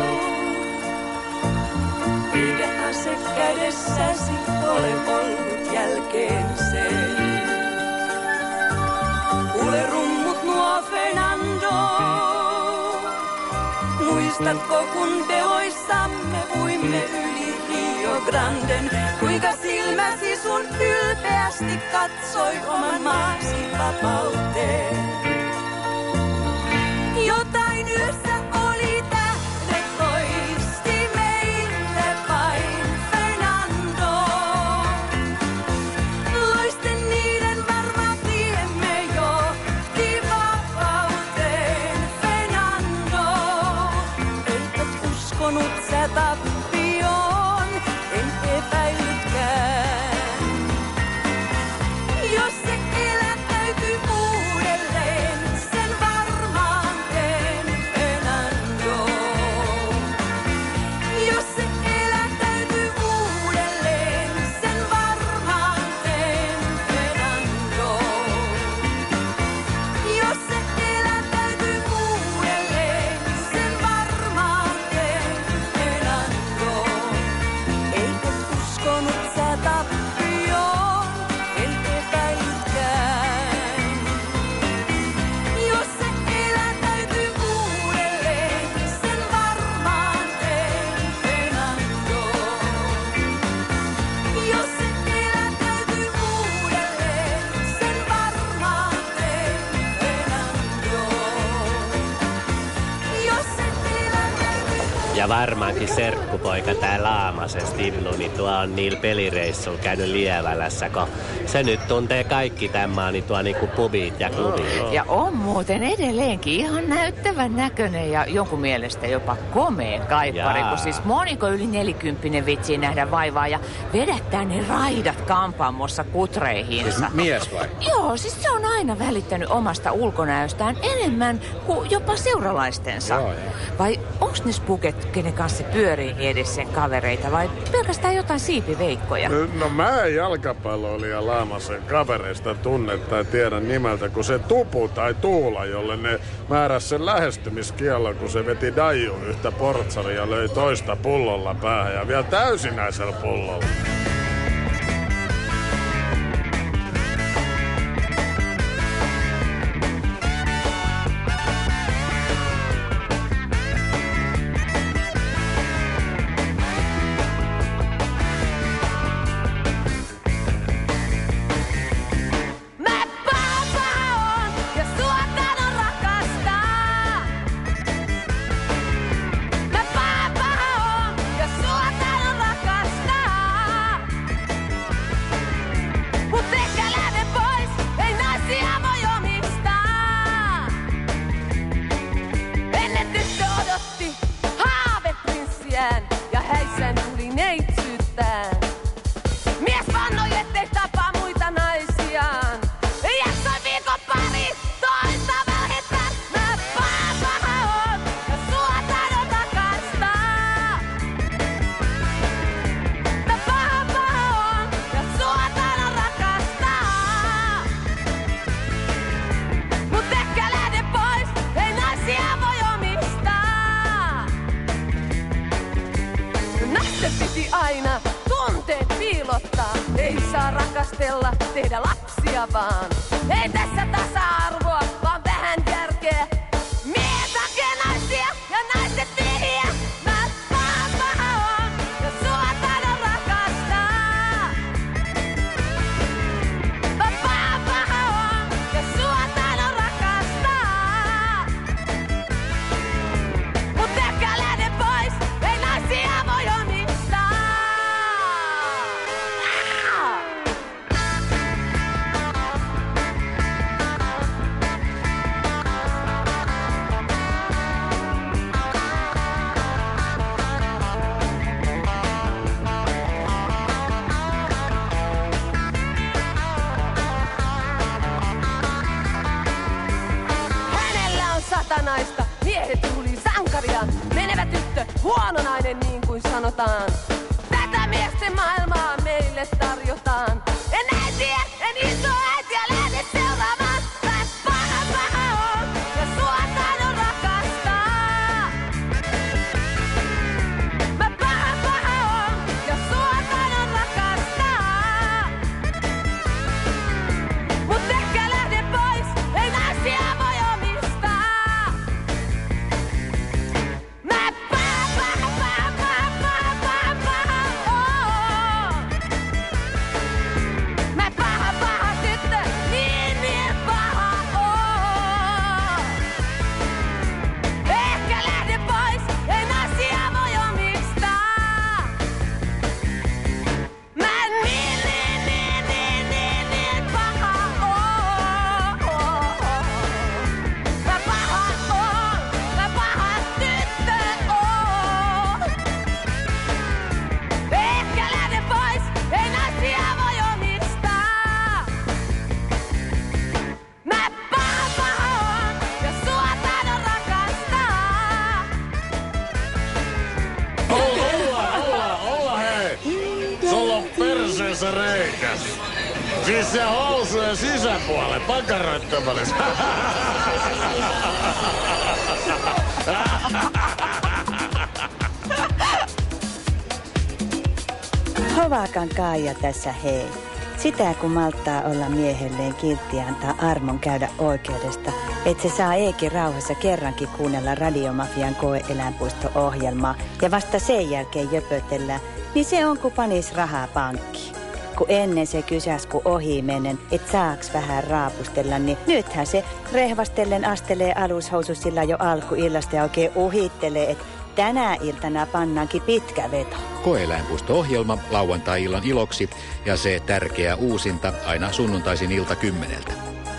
Eikä ase kädessäsi ole ollut jälkeen sen. Kuule rummut nuo Fernando. Muistatko kun peloissamme uimme yli Rio Granden? Kuinka silmäsi sun ylpeästi katsoi oman maasi vapauteen? Jotain yössä oli tähdet loisti meille vain Fernando. Loisten niiden varma tiemme johti vapauteen Fernando. Eikö uskonut sä tappioon, en epäilytkään. Jos se elätäytyy uudelleen, sen varmaan teen Fernando. Jos se elätäytyy uudelleen, sen varmaan teen Fernando. Jos se elätäytyy uudelleen, sen varmaan teen Fernando. Ja varmaankin serkkupoika tää Laamasen Stivnu, niin tuo on niillä pelireissuilla käynyt Lievälässä, kun se nyt tuntee kaikki tämän niin tuo niinku pubit ja klubit. Ja on muuten edelleenkin ihan näyttävän näköinen ja jonkun mielestä jopa komea kaippari, kun siis moniko yli 40 vitsii nähdä vaivaa ja vedättää ne raidat kampaamossa kutreihinsa. Siis mies vai? Joo, siis se on aina välittänyt omasta ulkonäöstään enemmän kuin jopa seuralaistensa. Joo. Vai onks ne spuket, kenen kanssa pyörii edes sen kavereita vai pelkästään jotain siipiveikkoja? No mä en jalkapalloilija Laamasen kavereista tunne tai tiedä nimeltä, kun se Tupu tai Tuula, jolle ne määräs sen lähestymiskiellon, kun se veti Daiju yhtä portsaria ja löi toista pullolla päähän ja vielä täysinäisellä pullolla. Aina tunteet piilottaa, ei saa rakastella, tehdä lapsia vaan. Ei tässä tasa-arvoa, vaan vähän järkeä. Miehet hakee naisia ja naiset miehiä. Mä paha on ja sua taidon rakastaa. Mä paha on ja sua taidon rakastaa. Mut ehkä lähde pois, ei naisia voi omistaa. Satanaista, miehet juhlii sankaria, menevä tyttö, huono nainen niin kuin sanotaan. Tätä miesten maailmaa meille tarjotaan. En äitiä, en iso äitiä, lähde seuraamaan. Mä paha on ja sua taidon rakastaa. Mä paha on ja sua taidon rakastaa. Mut ehkä lähde pois, ei naisia voi omistaa. Se reikäs. Siis se housujen sisäpuolelle, pakaroittamalla. Hovakan Kaija tässä hei. Sitä kun malttaa olla miehelleen kiltti antaa armon käydä oikeudesta, että se saa Eekin rauhassa kerrankin kuunnella Radiomafian koe-eläinpuisto-ohjelmaa ja vasta sen jälkeen jöpötellään, niin se on kun panis rahaa pankkiin. Kun ennen se kysäs kun ohi mennen, et saaks vähän raapustella, niin nythän se rehvastellen astelee alushoususilla jo alkuillasta ja oikein uhittelee, että tänä iltana pannaankin pitkä veto. Koeläinpuisto-ohjelma lauantai-illan iloksi ja se tärkeä uusinta aina sunnuntaisin ilta 10:00.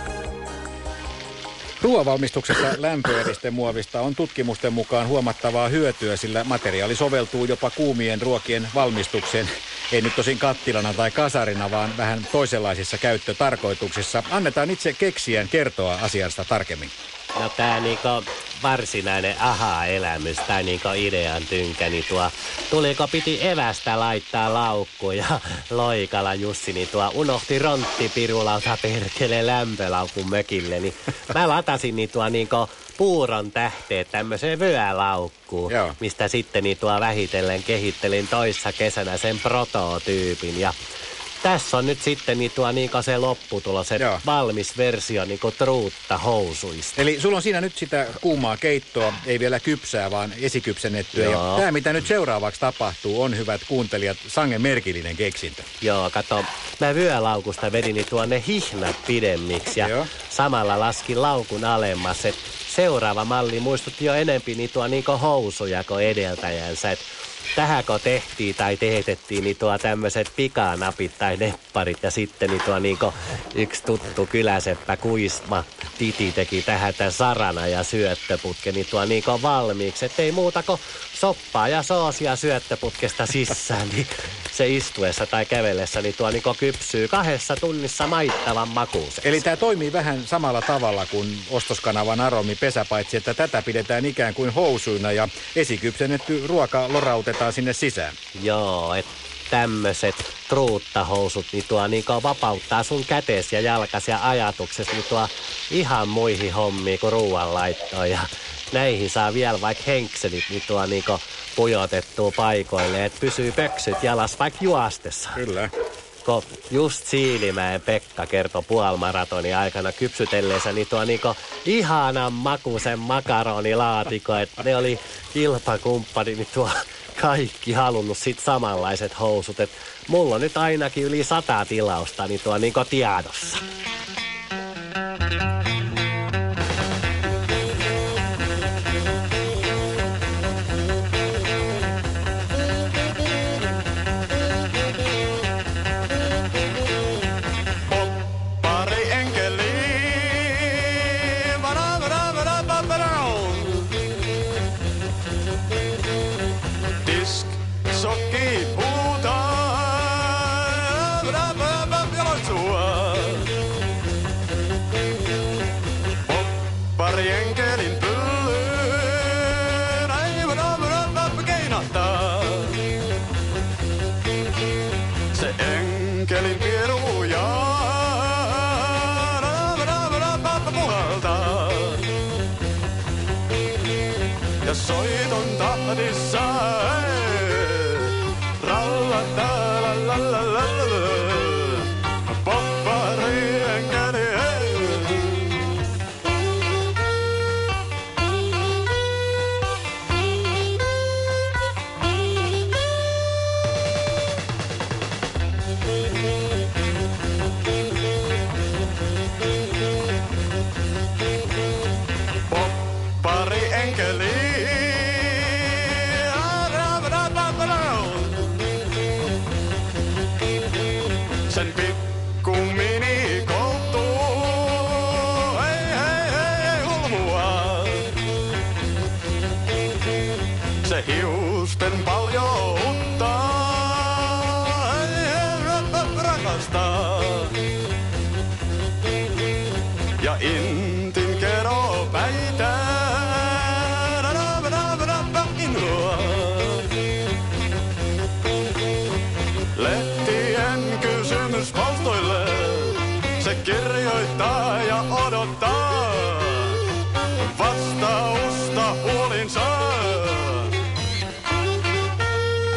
Ruoanvalmistuksessa lämpöeristemuovista on tutkimusten mukaan huomattavaa hyötyä, sillä materiaali soveltuu jopa kuumien ruokien valmistukseen. Ei nyt tosin kattilana tai kasarina, vaan vähän toisenlaisissa käyttötarkoituksissa. Annetaan itse keksijän kertoa asiasta tarkemmin. No tää niinku varsinainen aha-elämys tai niinku idean tynkä, niin tuliko piti evästä laittaa laukku ja Loikala Jussi, niin unohti ronttipirulauta perkele lämpölaukun mökille, niin mä latasin niinku puuron tähteet tämmöiseen vyölaukkuun, mistä sitten vähitellen kehittelin toissa kesänä sen prototyypin ja tässä on nyt sitten se lopputulos, se valmis versio truutta housuista. Eli sulla on siinä nyt sitä kuumaa keittoa, ei vielä kypsää, vaan esikypsennettyä. Ja tämä, mitä nyt seuraavaksi tapahtuu, on, hyvät kuuntelijat, sangen merkillinen keksintö. Joo, kato, mä vyölaukusta vedin tuonne hihnat pidemmiksi ja samalla laskin laukun alemmas. Et seuraava malli muistutti jo enempi housuja kuin edeltäjänsä. Tähänkö tehtiin tai teetettiin tämmöiset pikanapit tai nepparit ja sitten yksi tuttu kyläseppä Kuisma Titi teki tähän tämän sarana ja syöttöputken valmiiksi. Et ei muuta kuin soppaa ja soosia syöttöputkesta sisään, niin se istuessa tai kävellessä kypsyy 2 tunnissa maittavan makuuseksi. Eli tämä toimii vähän samalla tavalla kuin ostoskanavan aromi pesä, paitsi että tätä pidetään ikään kuin housuina ja esikypsennetty ruoka lorautetaan sinne sisään. Joo, että tämmöiset truuttahousut vapauttaa sun kätes ja jalkas ja ajatuksessa ihan muihin hommiin kuin ruoanlaittoon. Ja näihin saa vielä vaikka henkselit pujotettua paikoille, että pysyy pöksyt jalas vaikka juostessa. Kyllä. Kun just Siilimäen Pekka kertoi puolimaratonin aikana kypsytelleensä ihanan makuisen makaronilaatikko, että ne oli kilpakumppani, kaikki halunnut sit samanlaiset housut. Et mulla on nyt ainakin yli 100 tilausta tiedossa. Ja soiton tahdissa rallata la la la la poppari enkeli poppari enkeli. Sen pikku mini koutuu, ei hulmua. Se hiusten paljouttaa, ei rakastaa. Ja intin kero päitää, inua. Lehtien kysymys palstoille, se kirjoittaa ja odottaa vastausta huolinsa.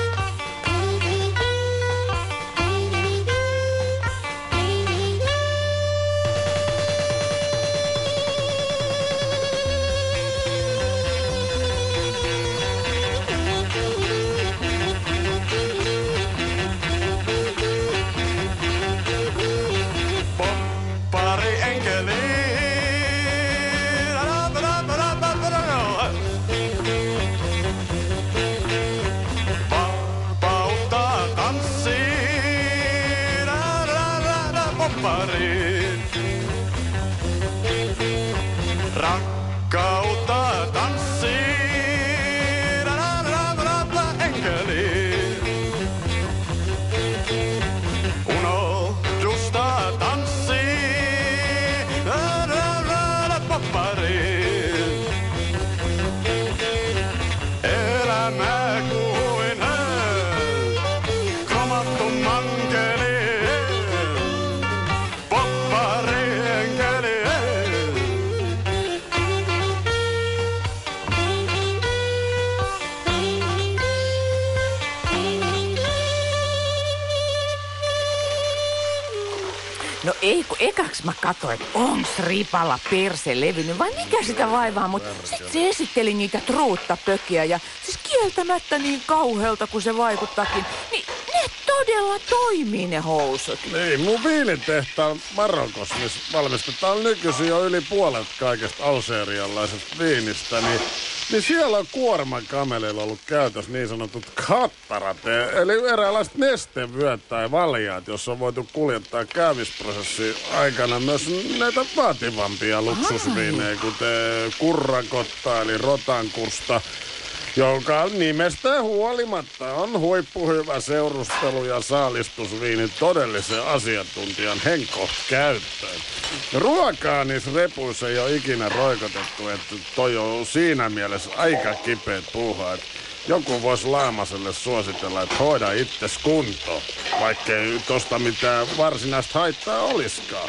mankeli. Unohdusta tanssii, poppari. Elämä kuin kromattu mankeli, popparienkeli. No ei, kun ekaks mä katsoin, että onks Ripala perse levynyt vai mikä sitä vaivaa, mutta sit se esitteli niitä truuttapökiä ja siis kieltämättä niin kauhealta kuin se vaikuttaakin, niin ne todella toimii ne housut. Niin, mun viinitehtaan Marokossa, missä valmistetaan nykyisin jo yli puolet kaikesta algerialaisesta viinistä, niin siellä on kuormakameleilla ollut käytössä niin sanotut kattarat, eli eräänlaiset nestevyöt tai valjaat, jossa on voitu kuljettaa käymisprosessin aikana myös näitä vaativampia luksusviinejä, kuten kurrakotta eli rotankursta, jonka nimestä huolimatta on huippuhyvä seurustelu ja saalistusviini todellisen asiantuntijan henkoht käyttöön. Ruokaa niissä repuissa ei ole ikinä roikotettu, että toi on siinä mielessä aika kipeät puuhaa, että joku voisi Laamaselle suositella, että hoida itses kuntoon, vaikkei tosta mitään varsinaista haittaa olisikaan.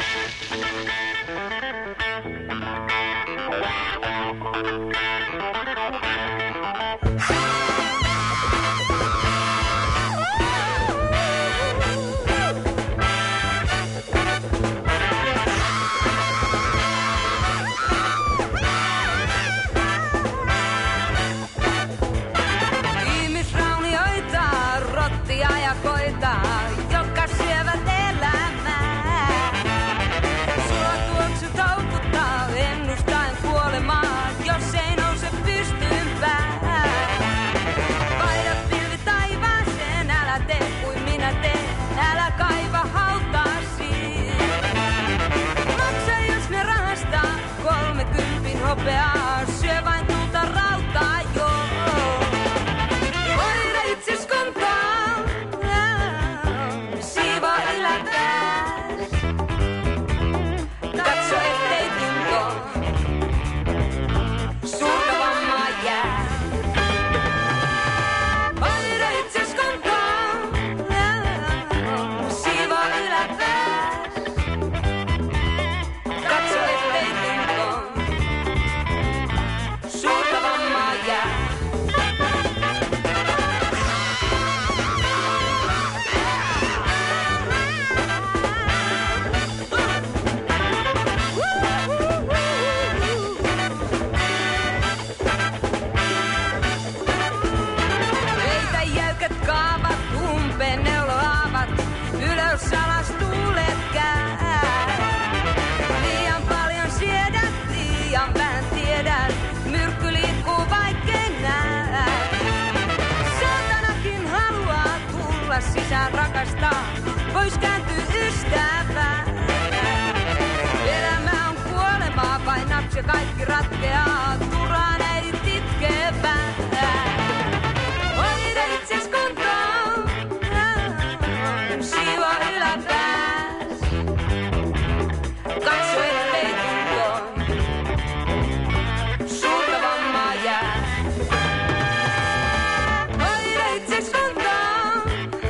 Jotka syövät elämää. Sua tuoksu taukuttaa ennustaen kuolemaa, jos ei nouse pystympää. Vaihda pilvi taivaaseen, älä tee kuin minä teen, älä kaiva hautaasi. Maksa jos ne rahastaa 30 hopeaa, syö vain tulta rautaa joo. Hoida itses kuntoon. Katso ettei tunto suurta vammaa jää. Hoida itses kuntoon, siivo yläpääs. Katso ettei tunto suurta vammaa jää. Alas tuulet käy. Liian paljon siedät, liian vähän tiedät. Myrkky liikkuu vaikkei näe. Saatanakin haluaa tulla sisään rakastaa. Pois kääntyy ystävää. Elämä on kuolemaa, vain naps ja kaikki ratkeaa. Turhaan ei itkevää. Hoida itses kuntoon. Siivo yläpääs. Katso ettei tuntoon suurta vammaa jää. Hoida itses kuntoon.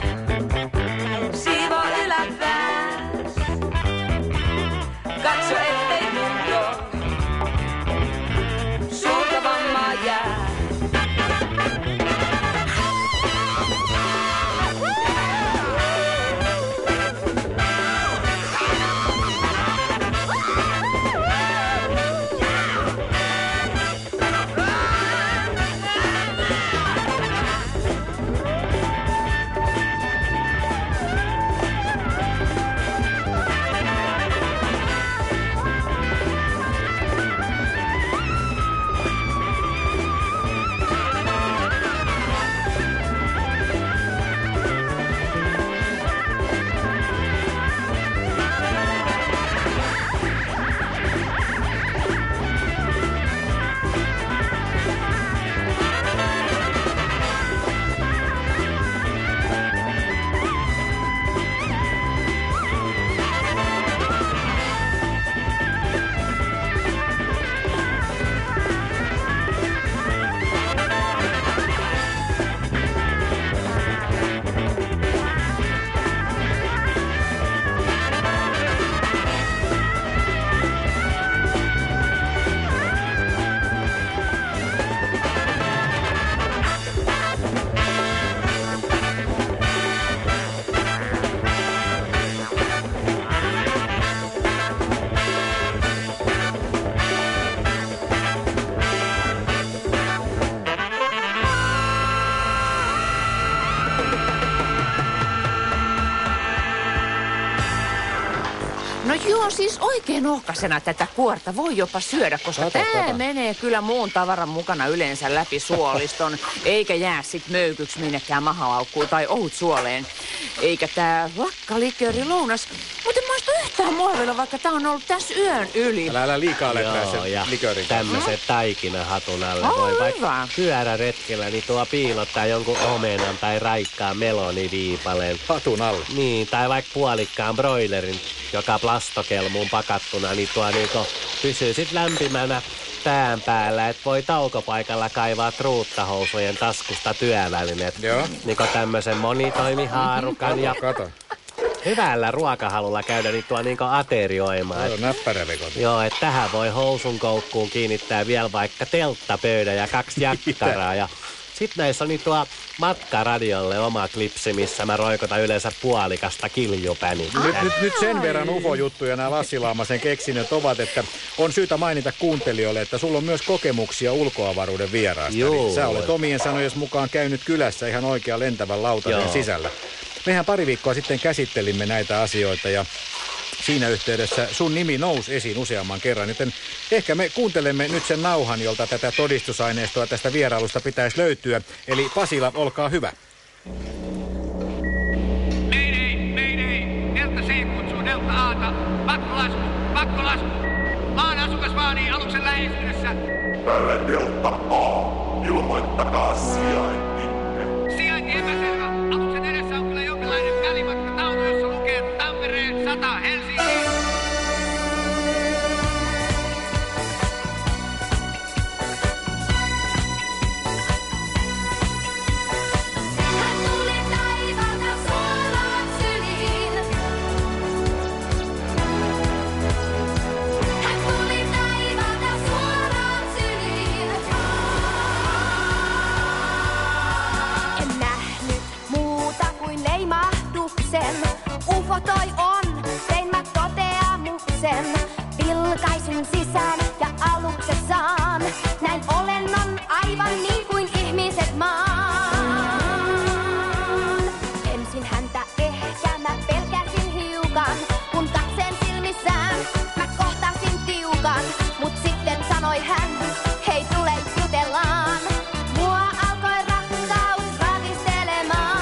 Siivo yläpääs. Katso ettei tuntoon on siis oikein ohkaisena tätä kuorta. Voi jopa syödä, koska tää menee kyllä muun tavaran mukana yleensä läpi suoliston. Eikä jää sit möykyksi minnekään mahalaukkuun tai ohut suoleen. Eikä tää lakkalikööri lounas muuten maistu yhtään muovilla, vaikka tää on ollut tässä yön yli. Älä liikaa leppää sen liköörin. Tämmöset taikinahatun alle voi vaikka pyöräretkellä niin tuo piilottaa jonkun omenan tai raikkaan meloniviipaleen. Hatun alle. Niin, tai vaikka puolikkaan broilerin, joka plastokelmuun pakattuna, niin tuo niinku pysyy sit lämpimänä pään päällä, että voi taukopaikalla kaivaa truuttahousujen taskusta työvälineet. Joo. Niinku tämmösen monitoimihaarukan ja hyvällä ruokahalulla käydä niin tuo niinku aterioimaan. Joo, näppärävekot. Joo, että tähän voi housun koukkuun kiinnittää vielä vaikka telttapöydän ja 2 jakkaraa. Ja sit näissä on niin tuo matkaradiolle oma klipsi, missä mä roikotan yleensä puolikasta kiljupänikkä. Nyt sen verran ufo-juttuja nämä Lassi Laamasen keksinnöt ovat, että on syytä mainita kuuntelijoille, että sulla on myös kokemuksia ulkoavaruuden vieraasta. Niin sä olet omien sanojen mukaan käynyt kylässä ihan oikean lentävän lautasen sisällä. Mehän pari viikkoa sitten käsittelimme näitä asioita ja siinä yhteydessä sun nimi nousi esiin useamman kerran, joten ehkä me kuuntelemme nyt sen nauhan, jolta tätä todistusaineistoa tästä vierailusta pitäisi löytyä. Eli Pasila, olkaa hyvä. Mayday. Delta C kutsuu Delta A:ta. Pakkolasku. Maan asukas vaanii aluksen lähestyessä. Tällä Delta A, ilmoittakaa sijaintinne. Sijainti epäselvä. Aluksen edessä on kyllä jonkinlainen välimatkataulu, jossa lukee Tampereen 100 Helsinki. Ufo toi on, tein mä toteamuksen. Vilkaisun sisään ja aluksen saan. Näin olennon aivan niin kuin ihmiset maan. Ensin häntä ehkä mä pelkäsin hiukan. Kun katseen silmissään mä kohtasin tiukan. Mut sitten sanoi hän, hei tule jutellaan. Mua alkoi rakkaus ravistelemaan.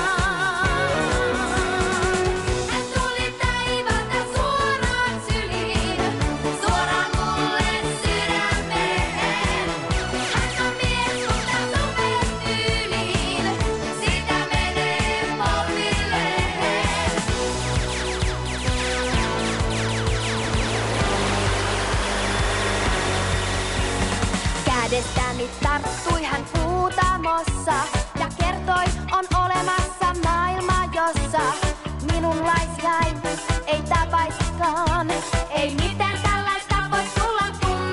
Kädestäni tarttui hän huutamossa ja kertoi, on olemassa maailma, jossa minunlaisia ei tapaisikaan. Ei mitään tällaista voi tulla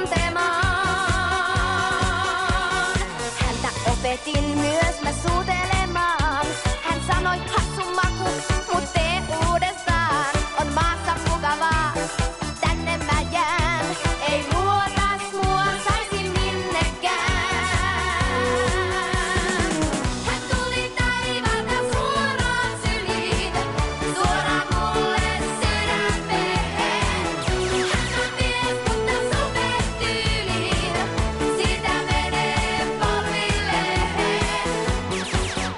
tuntemaan. Häntä opetin myös mä suutelemaan. Hän sanoi hassu maku, mut tee uudestaan. On maassa mukavaa, tänne mä jään. Ei luotas mua saisi minnekään. Hän tuli taivalta suoraan syliin, suoraan mulle sydämeen. Hän on mies, mutta supertyyliin, siitä menee polvilleen.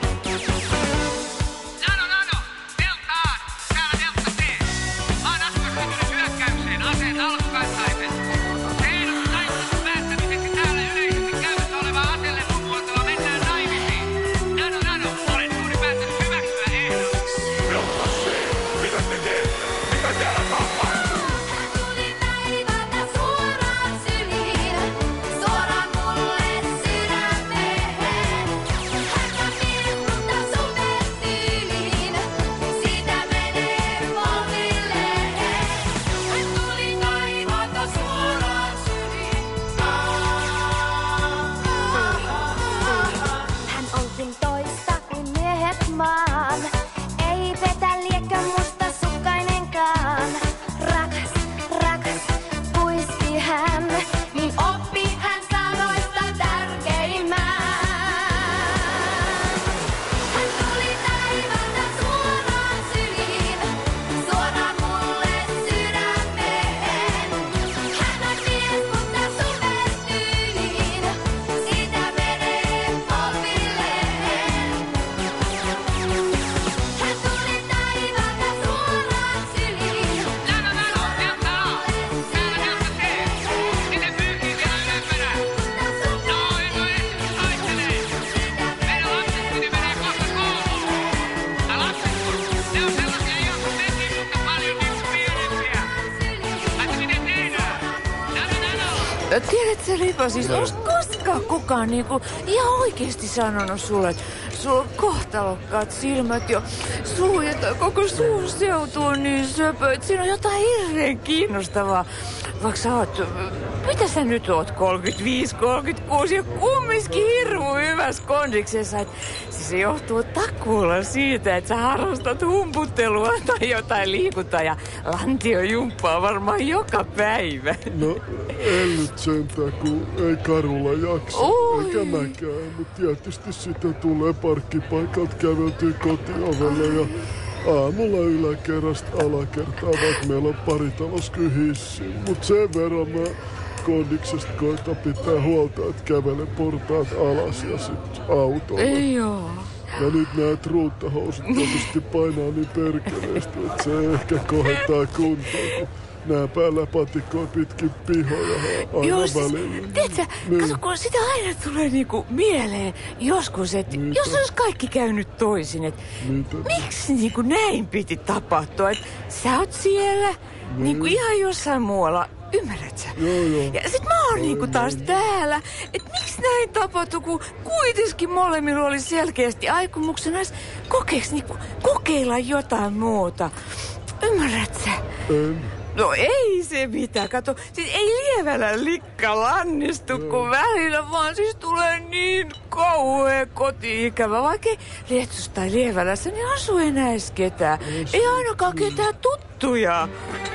Tiedätkö, Ripa, siis olis koskaan kukaan niinku ihan oikeesti sanonut sulle, että sulla on kohtalokkaat silmät ja suu ja koko suun seutu on niin söpö, että siinä on jotain hirveän kiinnostavaa. Vaikka sä oot, mitä sä nyt oot, 35, 36 ja kumminkin hirmu hyvässä kondiksessa. Siis se johtuu takuulla siitä, että sä harrastat humputtelua tai jotain liikuntaa ja lantiojumppaa varmaan joka päivä. No, en nyt sentään, kun ei Karulla jaksa. Eikä mäkään, mutta tietysti sitä tulee parkkipaikalta käveltyä kotiovelle ja aamulla yläkerrasta alakertaa, vaikka meillä on paritalosky hissi. Mut sen verran mä kondiksesta koitan pitää huolta, että kävelen portaat alas ja sit autolla. Ei oo. Ja nyt nää truuttahousut tietysti painaa niin perkeleesti, että se ehkä kohentaa kuntoa, kun nää päällä patikoi pitkin pihoja aina välillä. Tiedätkö, kato, kun sitä aina tulee niinku mieleen joskus, että jos olisi kaikki käynyt toisin, että miksi niinku näin piti tapahtua, että sä oot siellä niinku ihan jossain muualla. Ymmärrät sä? Joo. Ja sit mä oon niinku taas täällä. Et miksi näin tapahtui, kun kuitenkin molemmilla oli selkeästi aikomuksena niinku kokeilla jotain muuta. Ymmärrät sä? No ei se mitään, kato. Siis ei Lievälän likka lannistu, kun välillä vaan siis tulee niin kauhea koti-ikävä. Vaikka ei Lietsossa tai Lievälässä, niin asu enää edes ketään. Ei ainakaan ketään tuttuja.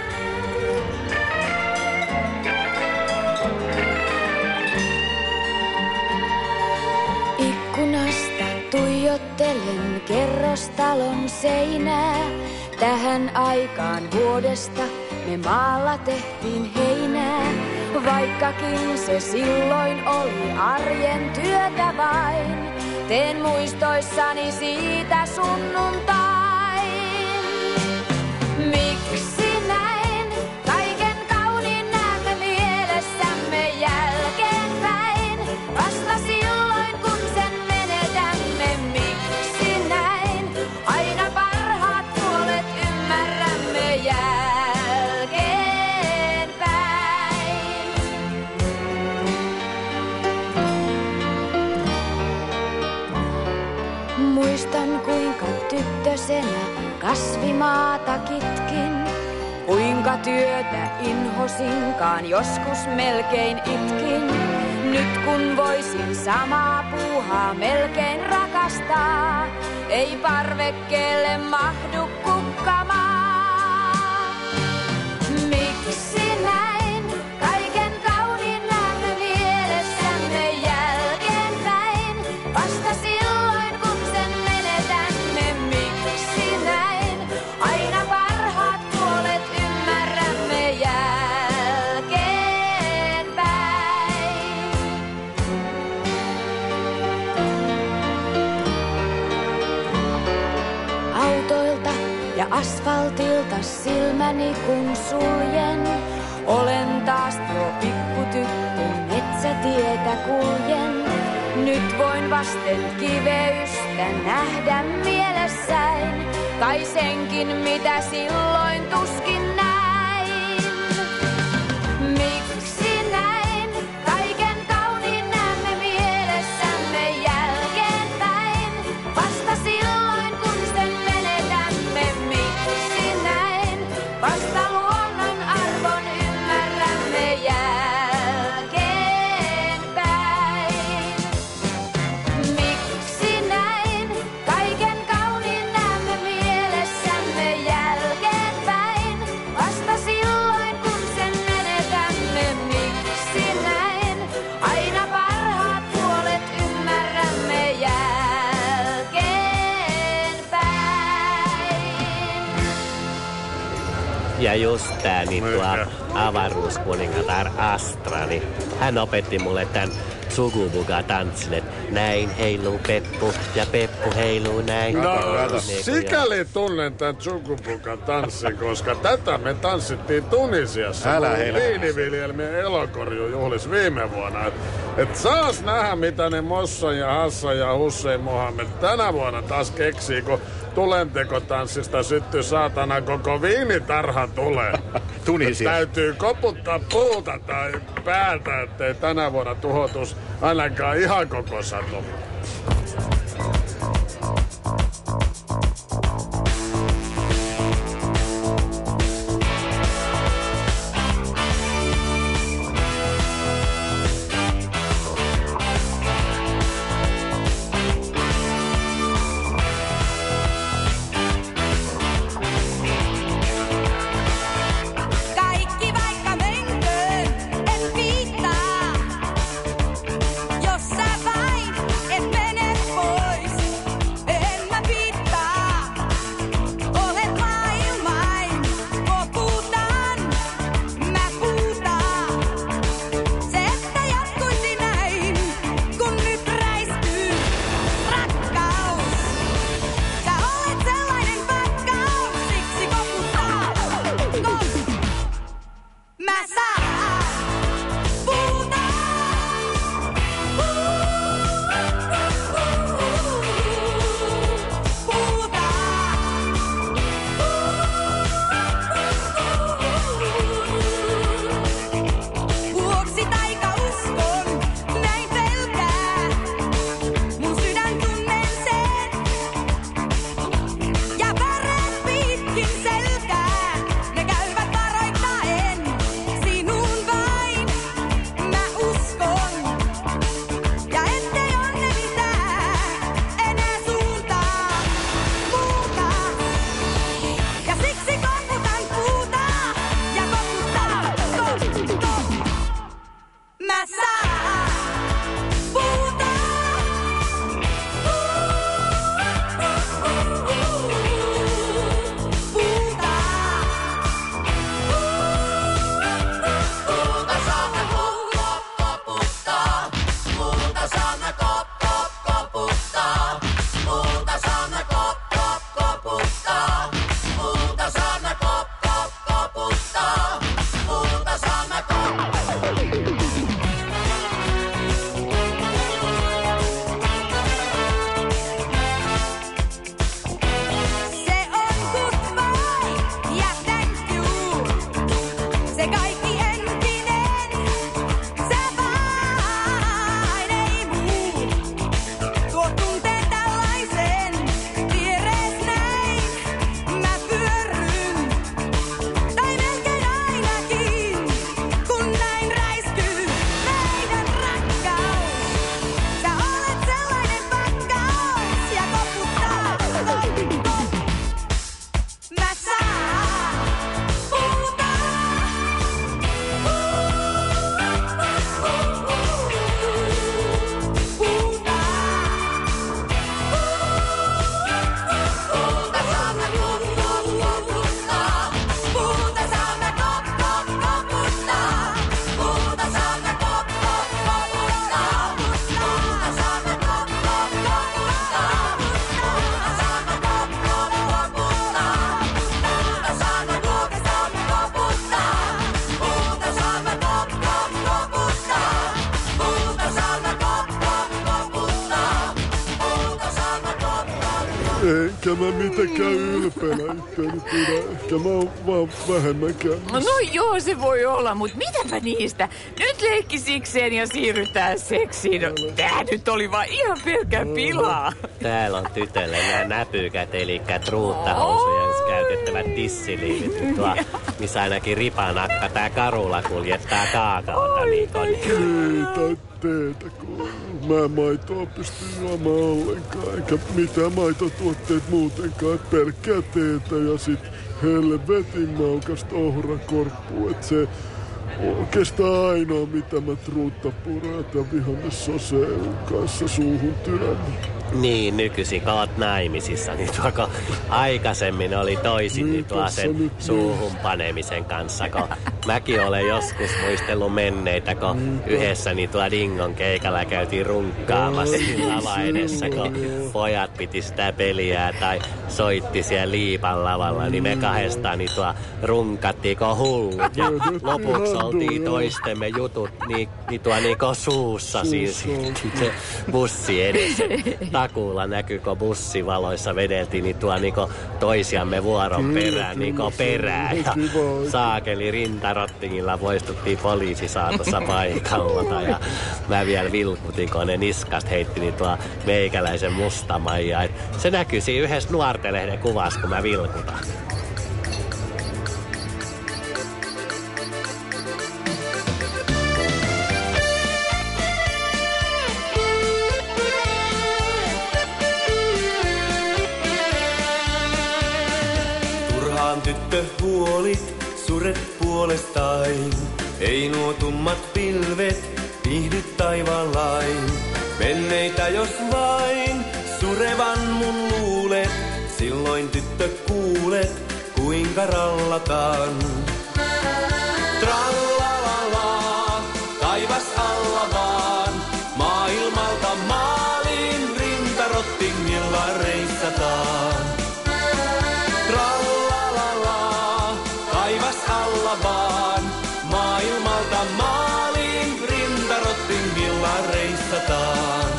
Ikkunasta tuijottelen kerrostalon seinää. Tähän aikaan vuodesta me maalla tehtiin heinää. Vaikkakin se silloin oli arjen työtä vain, teen muistoissani siitä sunnuntain. Miksi näin? Kaiken kauniin näemme mielessämme jälkeenpäin. Vasta silloin kun sen menetämme, miksi näin? Aina parhaat puolet ymmärrämme jälkeenpäin. Muistan kuinka tyttösenä kasvimaata kitkin. Kuinka työtä inhosinkaan, joskus melkein itkin. Nyt kun voisin samaa puuhaa melkein rakastaa, ei parvekkeelle mahdu kukkamaa. Miksi näin? Kaiken kauniin näemme mielessämme jälkeenpäin. Vasta silloin kun sen menetämme, miksi näin? Aina parhaat puolet ymmärrämme jälkeenpäin. Autoilta ja asfaltilta silmäni kun suljen, olen taas tuo pikkutyttö, metsätietä kuljen. Nyt voin vasten kiveystä nähdä mielessäin, tai senkin mitä silloin tuskin näin. Miksi näin? Kaiken kauniin näemme mielessämme jälkeenpäin. Vasta silloin kun sen menetämme, miksi näin? Vasta luonnon arvon ymmärrämme jälkeenpäin. Miksi näin? Kaiken kauniin näemme mielessämme jälkeenpäin. Vasta silloin kun sen menetämme, miksi näin? Aina parhaat puolet ymmärrämme jälkeenpäin. Ja just tää niin tuo avaruuskuningatar Astra, niin hän opetti mulle tän Tsukubukatanssin, että näin heiluu Peppu ja Peppu heiluu näin. No, sikäli tunnen tän Tsukubukatanssin, koska tätä me tanssittiin Tunisiassa. Älä helvetti. Viiniviljelmien elokorjujuhlis viime vuonna. Et saas nähdä, mitä ne Mossan ja Hassan ja Hussein Mohammed tänä vuonna taas keksii, kun tulentekotanssista syttyy saatana koko viinitarha tulee. Tunisia. Täytyy koputtaa puuta tai päätä, ettei tänä vuonna tuhotus ainakaan ihan koko sato. Enkä mä mitenkään ylpeänä itseäni pidä. Ehkä mä oon vaan vähemmän käynnissä. No joo, se voi olla, mutta mitäpä niistä? Nyt leikki sikseen ja siirrytään seksiin. No, tää nyt oli vaan ihan pelkää pilaa. Täällä on tytölle nämä näpykät, eli truuttahousujen käytettävät tissiliivit. Tuo, missä ainakin ripanakka tää Karula kuljettaa kaakaota. Kiitos teetä, kun mä maitoa pysty juomaan ollenkaan. Eikä mitään maitotuotteet muutenkaan. Pelkkää teetä ja sit helvetin maukasta ohrakorppua. Et se oikeastaan ainoa, mitä mä truuttapuraa ja vihannes soseun kanssa suuhun työnnin. Niin, nykyisin kun oot naimisissa, niin tuoko aikaisemmin oli toisin niin tuo sen suuhun panemisen kanssa, kun mäkin olen joskus muistellut menneitä, kun yhdessä niin tuo Dingon keikalla käytiin runkkaamassa lava edessä, kun pojat piti sitä peliä tai soitti siellä Liipan lavalla, niin me kahdestaan niin tuo runkattiin kun hullut ja lopuksi oltiin toistemme jutut niin suussa siis se bussi edessä. Takuulla näkyy, kun bussivaloissa vedeltiin niin toisiamme vuoron perään, perään. Ja saakeli rintarottingilla poistuttiin poliisisaatossa paikalta. Ja mä vielä vilkutin, kun ne niskasta heitti niin tuo meikäläisen Mustamaija. Se näkyy siinä yhdessä Nuorten-lehden kuvassa, kun mä vilkutan. Tyttö huolit, suret puolestain. Ei nuo tummat pilvet viihdy taivaan lain. Menneitä jos vain surevan mun luulet. Silloin tyttö kuulet, kuinka rallataan. Trallalala, taivas alla vaan. Maailmalta maaliin rintarottingilla reissataan. Vaan. Maailmalta maaliin rintarottingilla reissataan.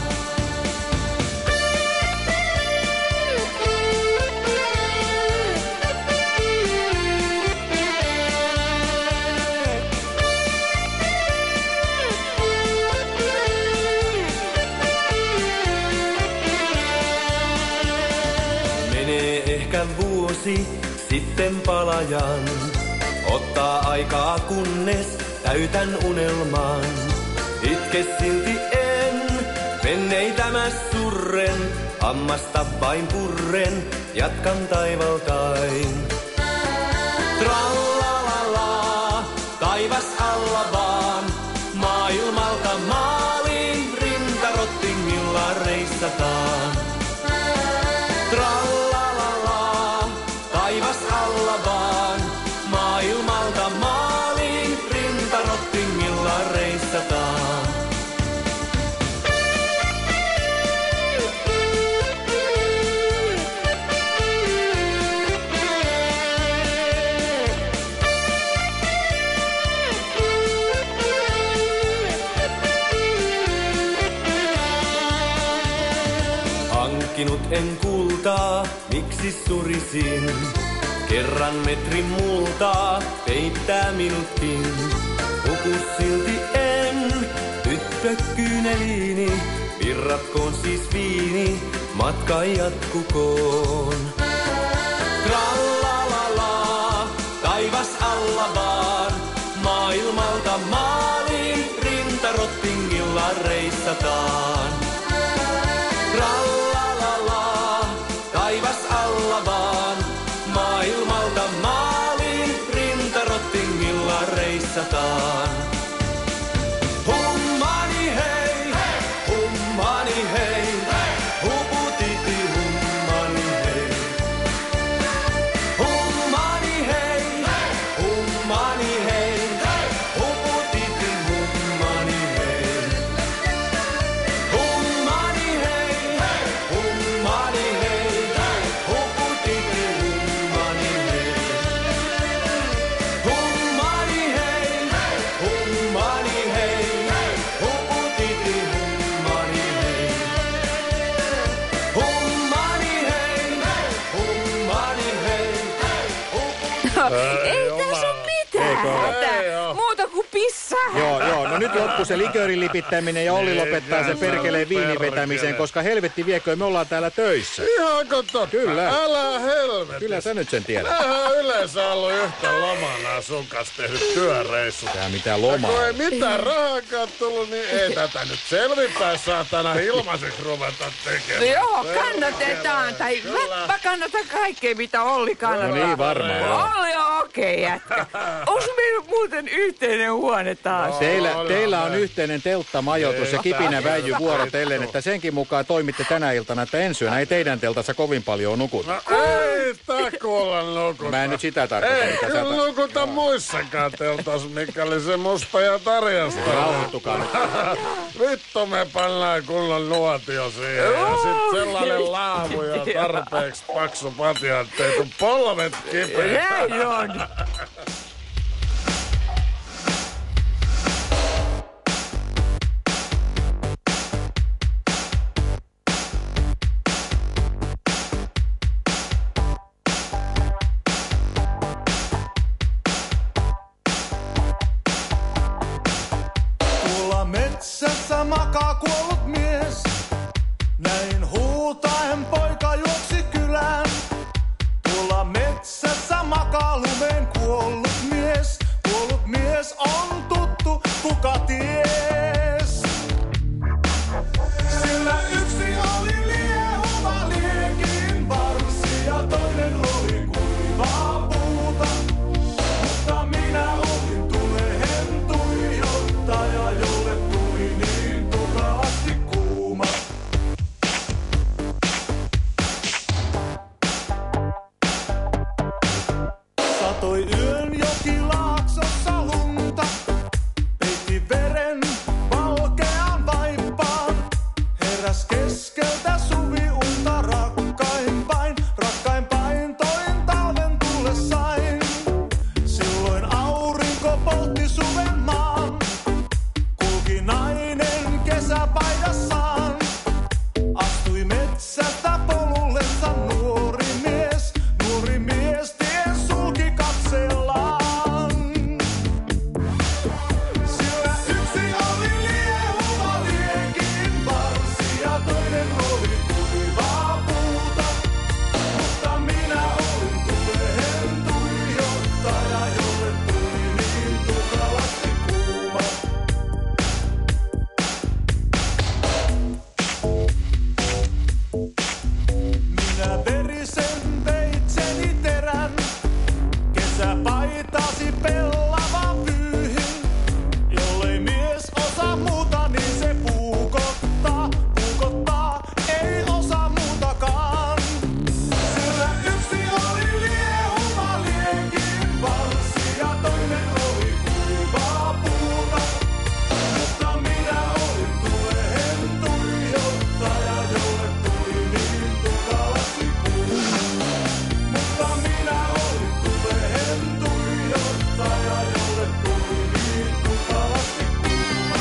Menee ehkä vuosi, sitten palajan. Ottaa aikaa kunnes täytän unelman. Itke silti en, menneitä mä surren. Hammasta vain purren, jatkan taivaltain. Trallalala, taivas alla vaan. Maailmalta maaliin rintarottingilla reissataan. Trallalala, taivas alla vaan. Maailmalta maaliin rintarottingilla reissataan. Hankkinut en kultaa, miksi surisin? Kerran metrin multaa peittää minutkin. Huku silti en, tyttö kyyneliini. Virratkoon siis viini, matka jatkukoon. Trallalala, taivas alla vaan. Maailmalta maaliin rintarottingilla reissataan. Trallalala, taivas alla vaan. Maailmalta maaliin rintarottingilla reissataan. Hummani hei, hummani hei, huputiti hummani hei. Hummani hei, hummani hei, huputiti hummani hei. Hummani hei, hummani hei, huputiti hummani hei. Hummani hei, hummani hei, huputiti hummani hei. Hummani hei, hummani hei, Ei tässä ole mitään. Muuta kuin pissaa. Joo, no nyt loppui se liköörin lipittäminen ja Olli lopettaa sen perkeleen viinin vetämisen, koska helvetti viekö, me ollaan täällä töissä. Ihanko totta? Kyllä. Älä helvetti. Kyllä sä nyt sen tiedät. Mähän on yleensä ollut yhtä lomana sun kanssa tehnyt työreissut. Tää mitään lomaa. Kun ei mitään rahaakaan tullut, niin ei tätä nyt selvinpäin saatana ilmaiseksi ruveta tekemään. No joo, kannatetaan. Tai mä kannatan kaikkea, mitä Olli kannattaa. No niin, varmaan. Olli on okei, jätkä. Onko meillä muuten yhteinen huone taas. Teillä on yhteinen telttamajoitus ja kipinä väijy vuorotellen, että senkin mukaan toimitte tänä iltana, että ensi yönä ei teidän teltassa kovin paljon nukuta. No ei takuulla nukuta. Mä en nyt sitä tarkoita. Ei nukuta muissakaan teltas, mikäli se musta ja Tarjasta. Rauhoittukaa nyt. Vittu me pannaan kunnon nuotio siihen ja sit sellainen laavu ja tarpeeksi paksu patja, ettei tuu polvet kipeä. Hei on! Tuolla metsässä makaa kuollut mies. Näin huutaen poika juoksi kylään. Tuolla metsässä makaa lumeen kuollut mies. Kuollut mies on tuttu, kuka ties. Sillä yksi oli liehuva liekin varsi ja toinen oli kuivaa puuta. Mutta minä olin tuleen tuijottaja, jolle tuli niin tukalasti kuuma. Satoi yön jokilaaksossa lunta, peitti veren valkean vaippaan. Heräs keskeltä suviunta rakkain pain toin talven tullessain. Silloin aurinko poltti suven maan, kulki nainen kesäpaidassaan. Astui metsästä polullensa nuori mies tien sulki katsellaan. Sillä yksi oli liehuva liekin varsi ja toinen oli kuivaa puuta. Mutta minä olin tuleen tuijottaja, jolle tuli niin tukalasti kuuma. Minä verisen veitseni terän, kesäpaitasi pellava pyyhin. Jollei mies osaa muuta, niin se puukottaa, ei osaa muutakaan. Sillä yksi oli liehuva liekin varsi ja toinen oli kuivaa puuta. Mutta minä olin tuleen tuijottaja, jolle tuli niin tukalasti kuuma. Mutta minä olin tuleen tuijottaja, jolle tuli niin tukalasti kuuma.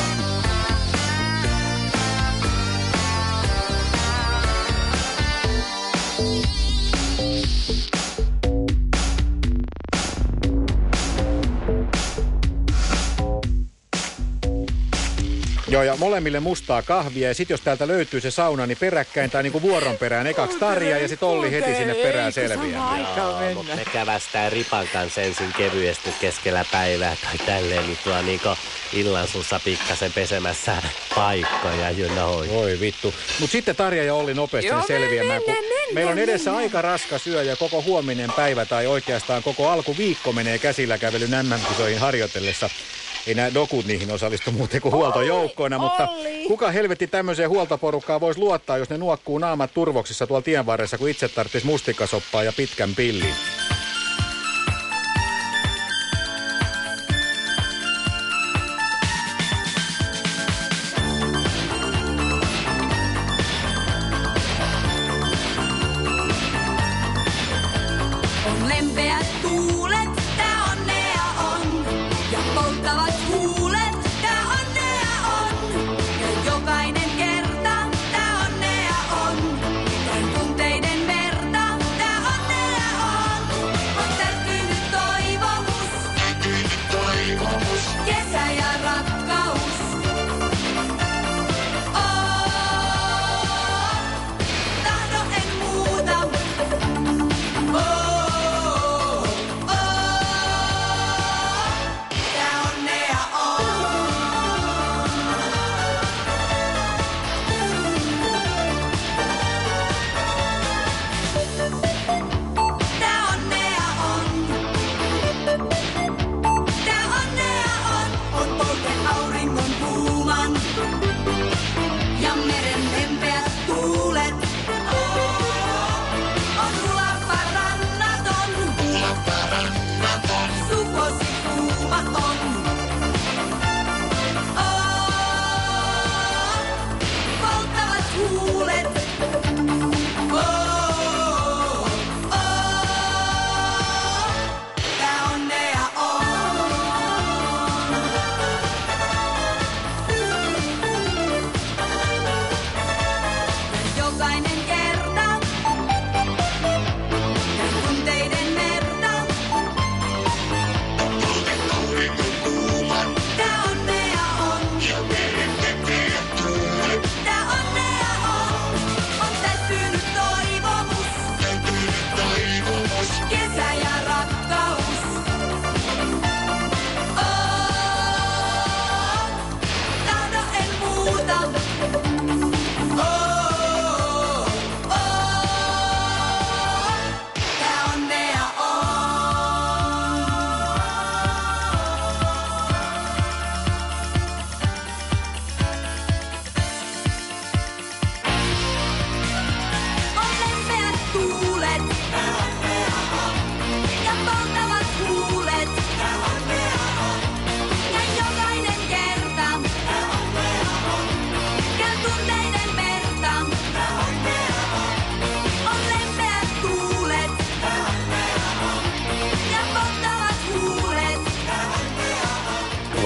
Joo, ja molemmille mustaa kahvia, ja sit jos täältä löytyy se sauna, niin peräkkäin tai niinku vuoron perään ekaksi Tarja, ja sit Olli heti sinne perään selviää. Joo, mutta me kävästään Ripan kanssa ensin kevyesti keskellä päivää tai tälleen, niin tuo niinku illan sussa pikkasen pesemässä paikkoja, you know. Voi vittu. Mut sitten Tarja ja Olli nopeasti selviämään, kun meillä on edessä aika raskas yö ja koko huominen päivä tai oikeastaan koko alkuviikko menee käsillä kävelyn MM-kisoihin harjoitellessa. Ei nämä dokut niihin osallistu muuten kuin huoltojoukkoina, mutta kuka helvetti tämmöiseen huoltoporukkaan voisi luottaa, jos ne nuokkuu naamat turvoksissa tuolla tien varressa, kun itse tarvitsisi mustikasoppaa ja pitkän pillin. On lempeät tuulet, tää onnea on. Ja polttavat huulet, tää onnea on. Ja jokainen kerta, tää onnea on. Käyn tunteiden merta, tää onnea on.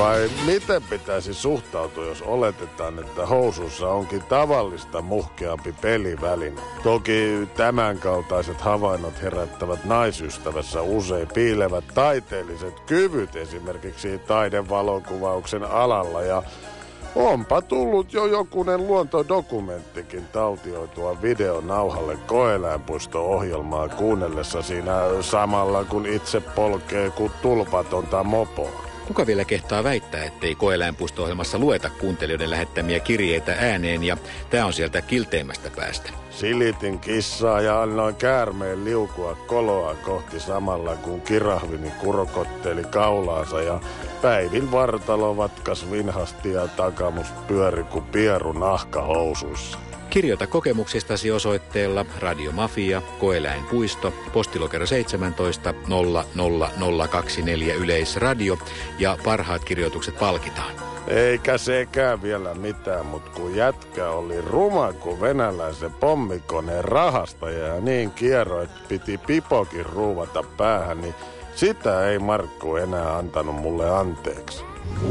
Vai miten pitäisi suhtautua, jos oletetaan, että housussa onkin tavallista muhkeampi peliväline? Toki tämänkaltaiset havainnot herättävät naisystävässä usein piilevät taiteelliset kyvyt esimerkiksi taidevalokuvauksen alalla ja onpa tullut jo jokunen luontodokumenttikin taltioitua videonauhalle koeläinpuisto-ohjelmaa kuunnellessa siinä samalla kun itse polkee kuin tulpatonta mopoa. Kuka vielä kehtaa väittää, ettei koeläinpuisto-ohjelmassa lueta kuuntelijoiden lähettämiä kirjeitä ääneen ja tää on sieltä kilteimmästä päästä. Silitin kissaa ja annoin käärmeen liukua koloa kohti samalla kun kirahvini kurkotteli kaulaansa ja Päivin vartalo vatkas vinhasti ja takamus pyöri kuin pieru nahkahousuissa. Kirjoita kokemuksistasi osoitteella Radio Mafia, Koeläinpuisto, postilokero 17 00024 Yleisradio ja parhaat kirjoitukset palkitaan. Eikä sekään vielä mitään, mutta kun jätkä oli ruma kuin venäläisen pommikoneen rahastaja ja niin kierro, että piti pipokin ruuvata päähän, niin sitä ei Markku enää antanut mulle anteeksi.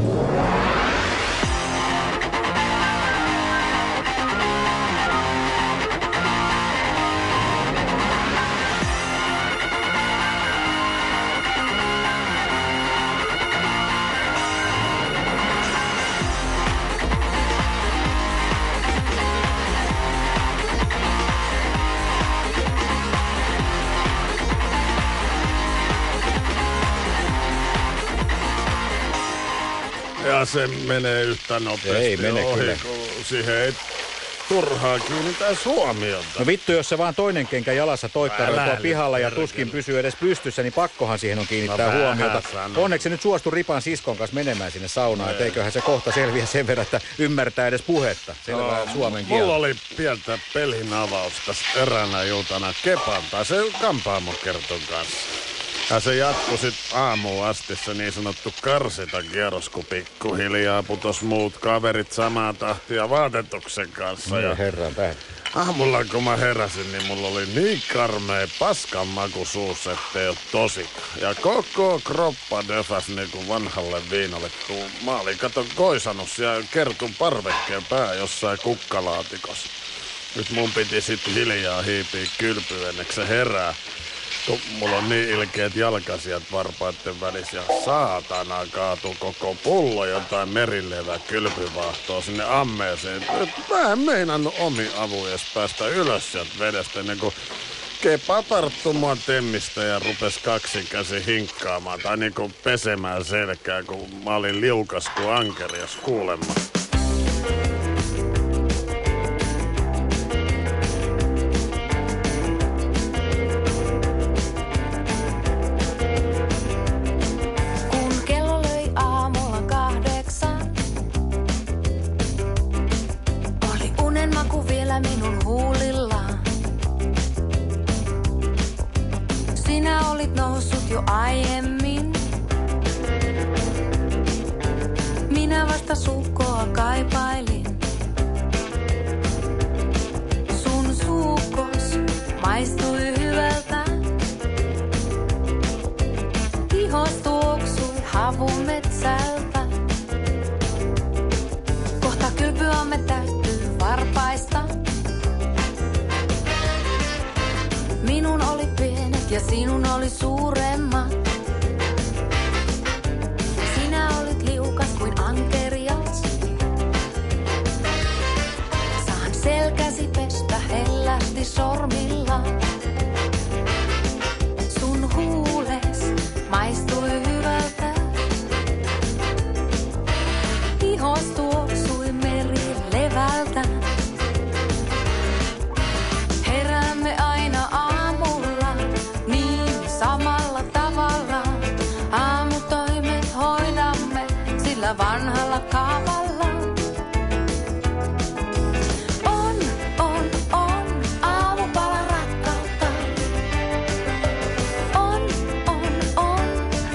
Ja se menee yhtä nopeasti ei mene ohi, kyllä. Kun siihen ei turhaa kiinnitäisi huomiota. No vittu, jos se vaan toinen kenkä jalassa toikkaroi tuolla pihalla ja tuskin pysyy edes pystyssä, niin pakkohan siihen on kiinnittää huomiota. Onneksi se nyt suostui Ripan siskon kanssa menemään sinne saunaan, et eiköhän se kohta selviä sen verran, että ymmärtää edes puhetta. Selvää suomen kieltä. Mulla oli pientä pelin avausta eräänä iltana Kepan tai se kampaamon kerton kanssa. Ja se jatkui sit aamuun asti se niin sanottu karsita kierros, kun pikkuhiljaa putos muut kaverit samaa tahtia vaatetuksen kanssa. No, ja herran päin. Aamulla kun mä heräsin, niin mulla oli niin karmea paskan maku suussa, ettei oo tosika. Ja koko kroppa döfäs niinku vanhalle viinalle, kun mä olin koisannut siellä Kertun parvekkeen pää jossain kukkalaatikossa. Nyt mun piti sit hiljaa hiipiä kylpyyn ennen se herää. Kun mulla on niin ilkeät jalkasijat varpaitten välissä ja saatana kaatu koko pullo jotain merilevää kylpyvaahtoa sinne ammeeseen. Mä en meinannut omi avujes päästä ylös sieltä vedestä ennen kuin Kepa tarttu mua temmistä ja rupes kaksinkäsin hinkkaamaan tai niinku pesemään selkää, kun mä olin liukas kuin ankerias kuulemma. Minun huulillaan. Sinä olit noussut jo aiemmin. Minä vasta sukkoa kaipailin. Sun suukos maistui hyvältä. Ihos tuoksui havumetsältä. Kohta kylpyamme täyttyy varpaista. Minun oli pienet ja sinun oli suuremmat. Sinä olit liukas kuin ankerias. Saan selkäsi pestä hellästi sormilla. Sun huules maistui hyvältä. Ihos tuoksui merilevältä. Heräämme aina aamulla niin samalla tavalla. Aamutoimet hoidamme sillä vanhalla kaavalla. On aamupala rakkautta. On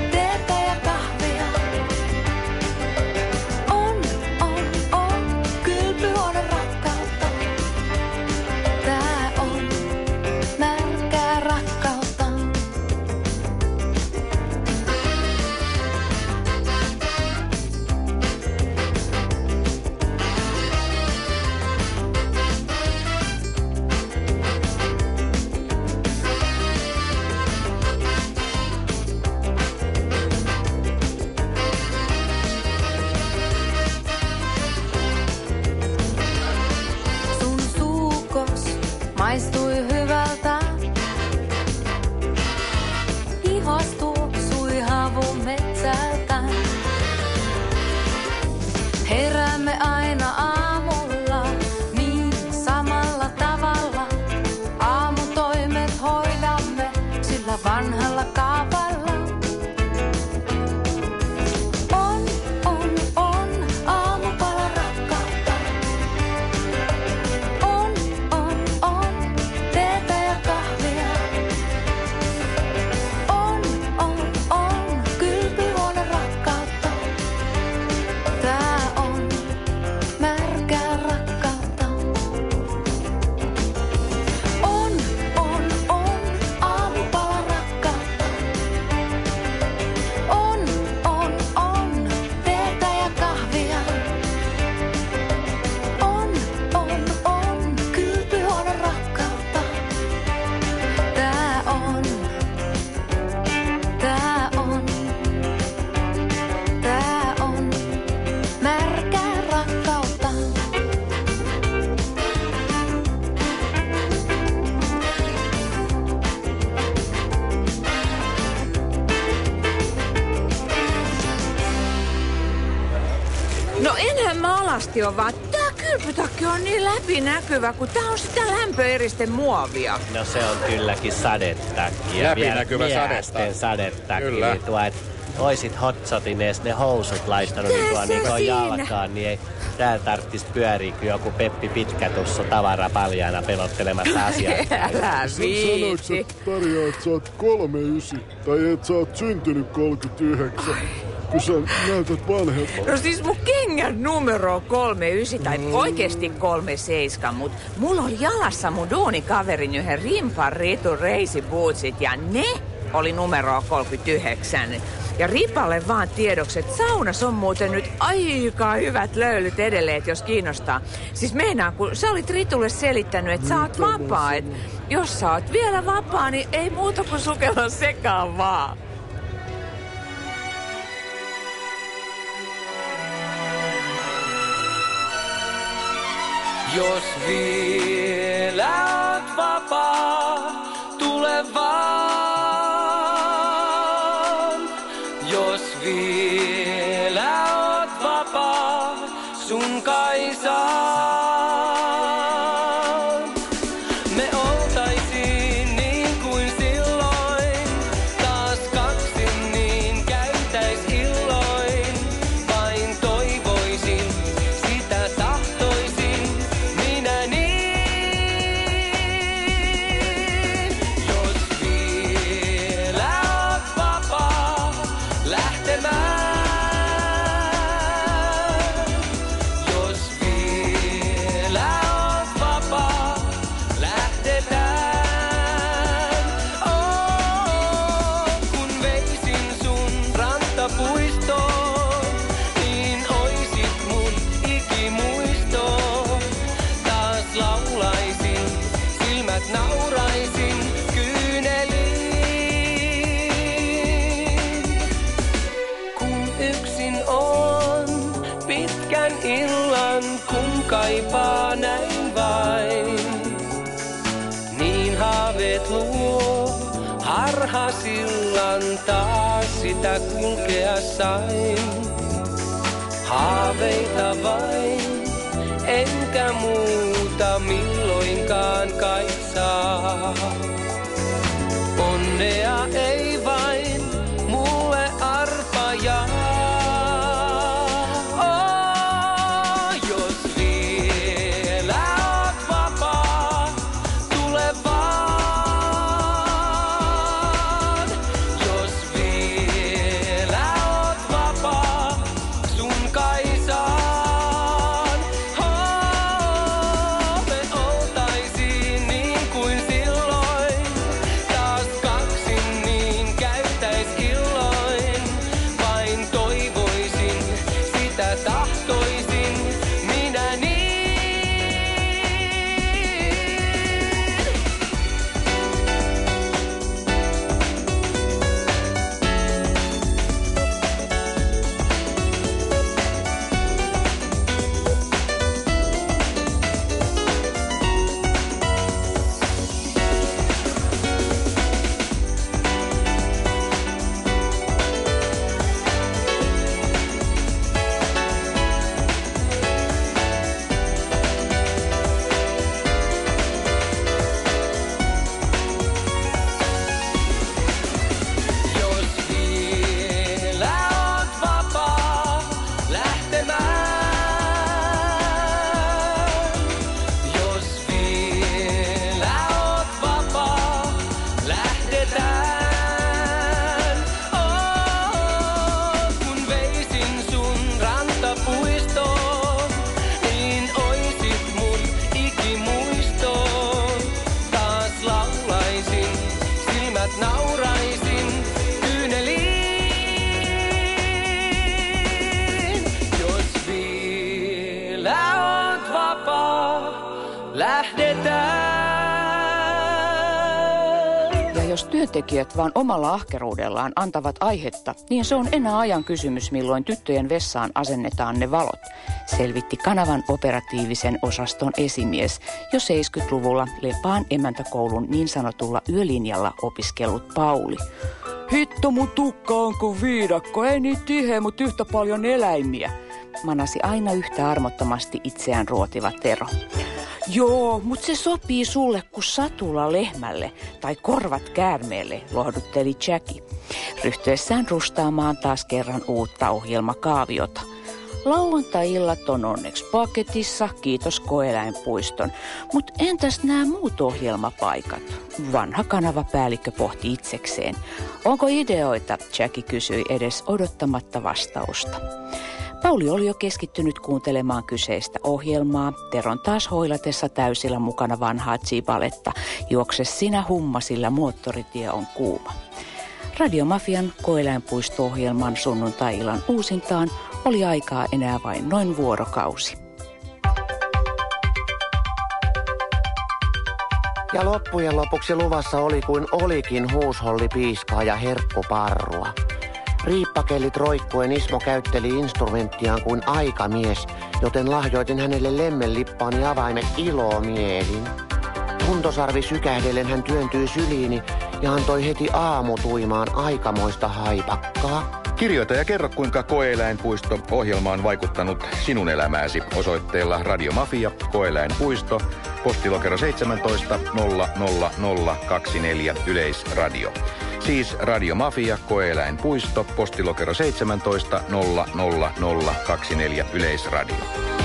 oikeesti on vaan, tää kylpytakki on niin läpinäkyvä, kun tää on sitä lämpöeristen muovia. No se on kylläkin sadetakki. Läpinäkyvä sadetakki. Kyllä. Niin tuo, et oisit hotsotin ees ne housut laistanut niin jalkaan, niin ei täällä tarttis pyöriä kuin joku Peppi Pitkätussu tavara paljaana pelottelemassa asiakkaita. Älä Sanoitko sä, Tarja, että sä oot 39 tai että sä oot syntynyt 39, kun sä näytät vanhemmalta? No siis mun kengän numero on 39 tai oikeesti 37, mut mulla oli jalassa mun duunikaverin yhden rimpan Ritu reisibootsit ja ne oli numero 39. Ja Ripalle vaan tiedoksi, että saunassa on muuten nyt aika hyvät löylyt edelleen, jos kiinnostaa. Siis meinaan, kun sä olit Ritulle selittänyt, että sä oot vapaa, että jos sä oot vielä vapaa, niin ei muuta kuin sukella sekaan vaan. Jos vielä oot vapaa, tule vaan. Jos vielä oot vapaa, sun kai saan. Me oltaisiin niin kuin silloin, taas kaksin niin käytäis illoin. Vain toivoisin, sitä tahtoisin, minä niin. Jos vielä oot vapaa lähtemään. Jos vielä oot vapaa lähdetään. Kun veisin sun rantapuistoon, niin oisit mun ikimuisto. Taas laulaisin, silmät nauraisin kyyneliin. Kun yksin on pitkän illan, kun kaipaa näin vain, niin haaveet luo harhasillan, taas sitä kulkea sain. Haaveita vain, enkä muuta milloinkaan kai saa. Onnea ei vain mulle arpajaa. Jos vielä oot vapaa, tule vaan. Jos vielä oot vapaa, sun kai saan. Me oltaisiin niin kuin silloin, taas kaksin niin käytäis illoin. Vain toivoisin, sitä tahtoisin, minä niin. Jos vielä oot vapaa lähtemään. Jos vielä oot vapaa lähdetään. Kun veisin sun rantapuistoon, niin oisit mun ikimuisto. Taas laulaisin, silmät nauraisin kyyneliin. Jos vielä oot vapaa, lähdetään. Ja jos työntekijät vaan omalla ahkeruudellaan antavat aihetta, niin se on enää ajan kysymys, milloin tyttöjen vessaan asennetaan ne valot, selvitti kanavan operatiivisen osaston esimies jo 70-luvulla Lepaan emäntäkoulun niin sanotulla yölinjalla opiskellut Pauli. Hitto mun tukka on kuin viidakko, ei niin tiheä, mutta yhtä paljon eläimiä. manasi aina yhtä armottomasti itseään ruotiva Tero. Joo, mut se sopii sulle kuin satula lehmälle tai korvat käärmeelle, lohdutteli Jackie, ryhtyessään rustaamaan taas kerran uutta ohjelmakaaviota. Lauantai-illat on onneksi paketissa, kiitos Koeläinpuiston. Mut entäs nämä muut ohjelmapaikat? Vanha kanavapäällikkö pohti itsekseen. Onko ideoita? Jackie kysyi edes odottamatta vastausta. Pauli oli jo keskittynyt kuuntelemaan kyseistä ohjelmaa, Teron taas hoilatessa täysillä mukana vanhaa Zibaletta. Juokse sinä humma, sillä moottoritie on kuuma. Radiomafian Koeläinpuisto-ohjelman sunnuntai-illan uusintaan oli aikaa enää vain noin vuorokausi. Ja loppujen lopuksi luvassa oli kuin olikin huushollipiiskaa ja herkkuparrua. Riippakellit roikkuen Ismo käytteli instrumenttiaan kuin aikamies, joten lahjoitin hänelle lemmenlippaani avaimet ilomielin. Tuntosarvi sykähdellen hän työntyi syliini ja antoi heti aamutuimaan aikamoista haipakkaa. Kirjoita ja kerro, kuinka Koeläinpuisto-ohjelma on vaikuttanut sinun elämääsi osoitteella Radiomafia, Koeläinpuisto, postilokero 17 00024 Yleisradio. Siis Radiomafia, Koeläinpuisto, postilokero 17 00024 Yleisradio.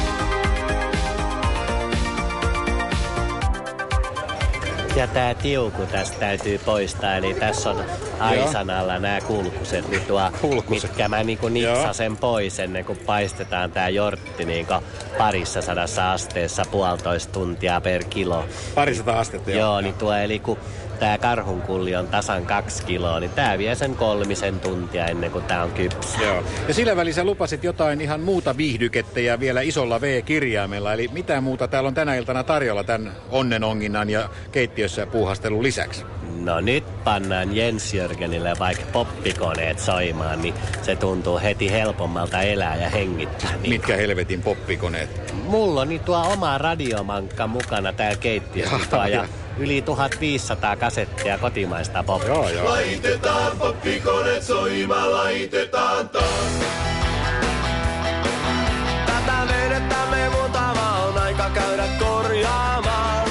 Ja tää tiuku tästä täytyy poistaa, eli tässä on aisan alla nämä kulkuset, niin mitkä mä niinku nipsasen pois ennen kuin paistetaan tää jortti niinku 200 asteessa 1,5 tuntia per kilo. 200 astetta, joo. Niin eli kun tää karhunkulli on tasan 2 kiloa, niin tää vie sen 3 tuntia ennen kuin tää on kypsä. Joo. Ja sillä välissä lupasit jotain ihan muuta viihdykettä ja vielä isolla V-kirjaimella. Eli mitä muuta täällä on tänä iltana tarjolla tämän onnenonginnan ja keittiössä puuhastelun lisäksi? No nyt pannaan Jens Jörgenille vaikka poppikoneet soimaan, niin se tuntuu heti helpommalta elää ja hengittää. Niin. Mitkä helvetin poppikoneet? Mulla on niin tuo oma radiomankka mukana täällä keittiössä ja yli 1500 kasettia kotimaista poppia. Joo. Laitetaan poppikoneet soimaan, laitetaan taas. Tätä venettä me mutava on aika käydä korjaamaan.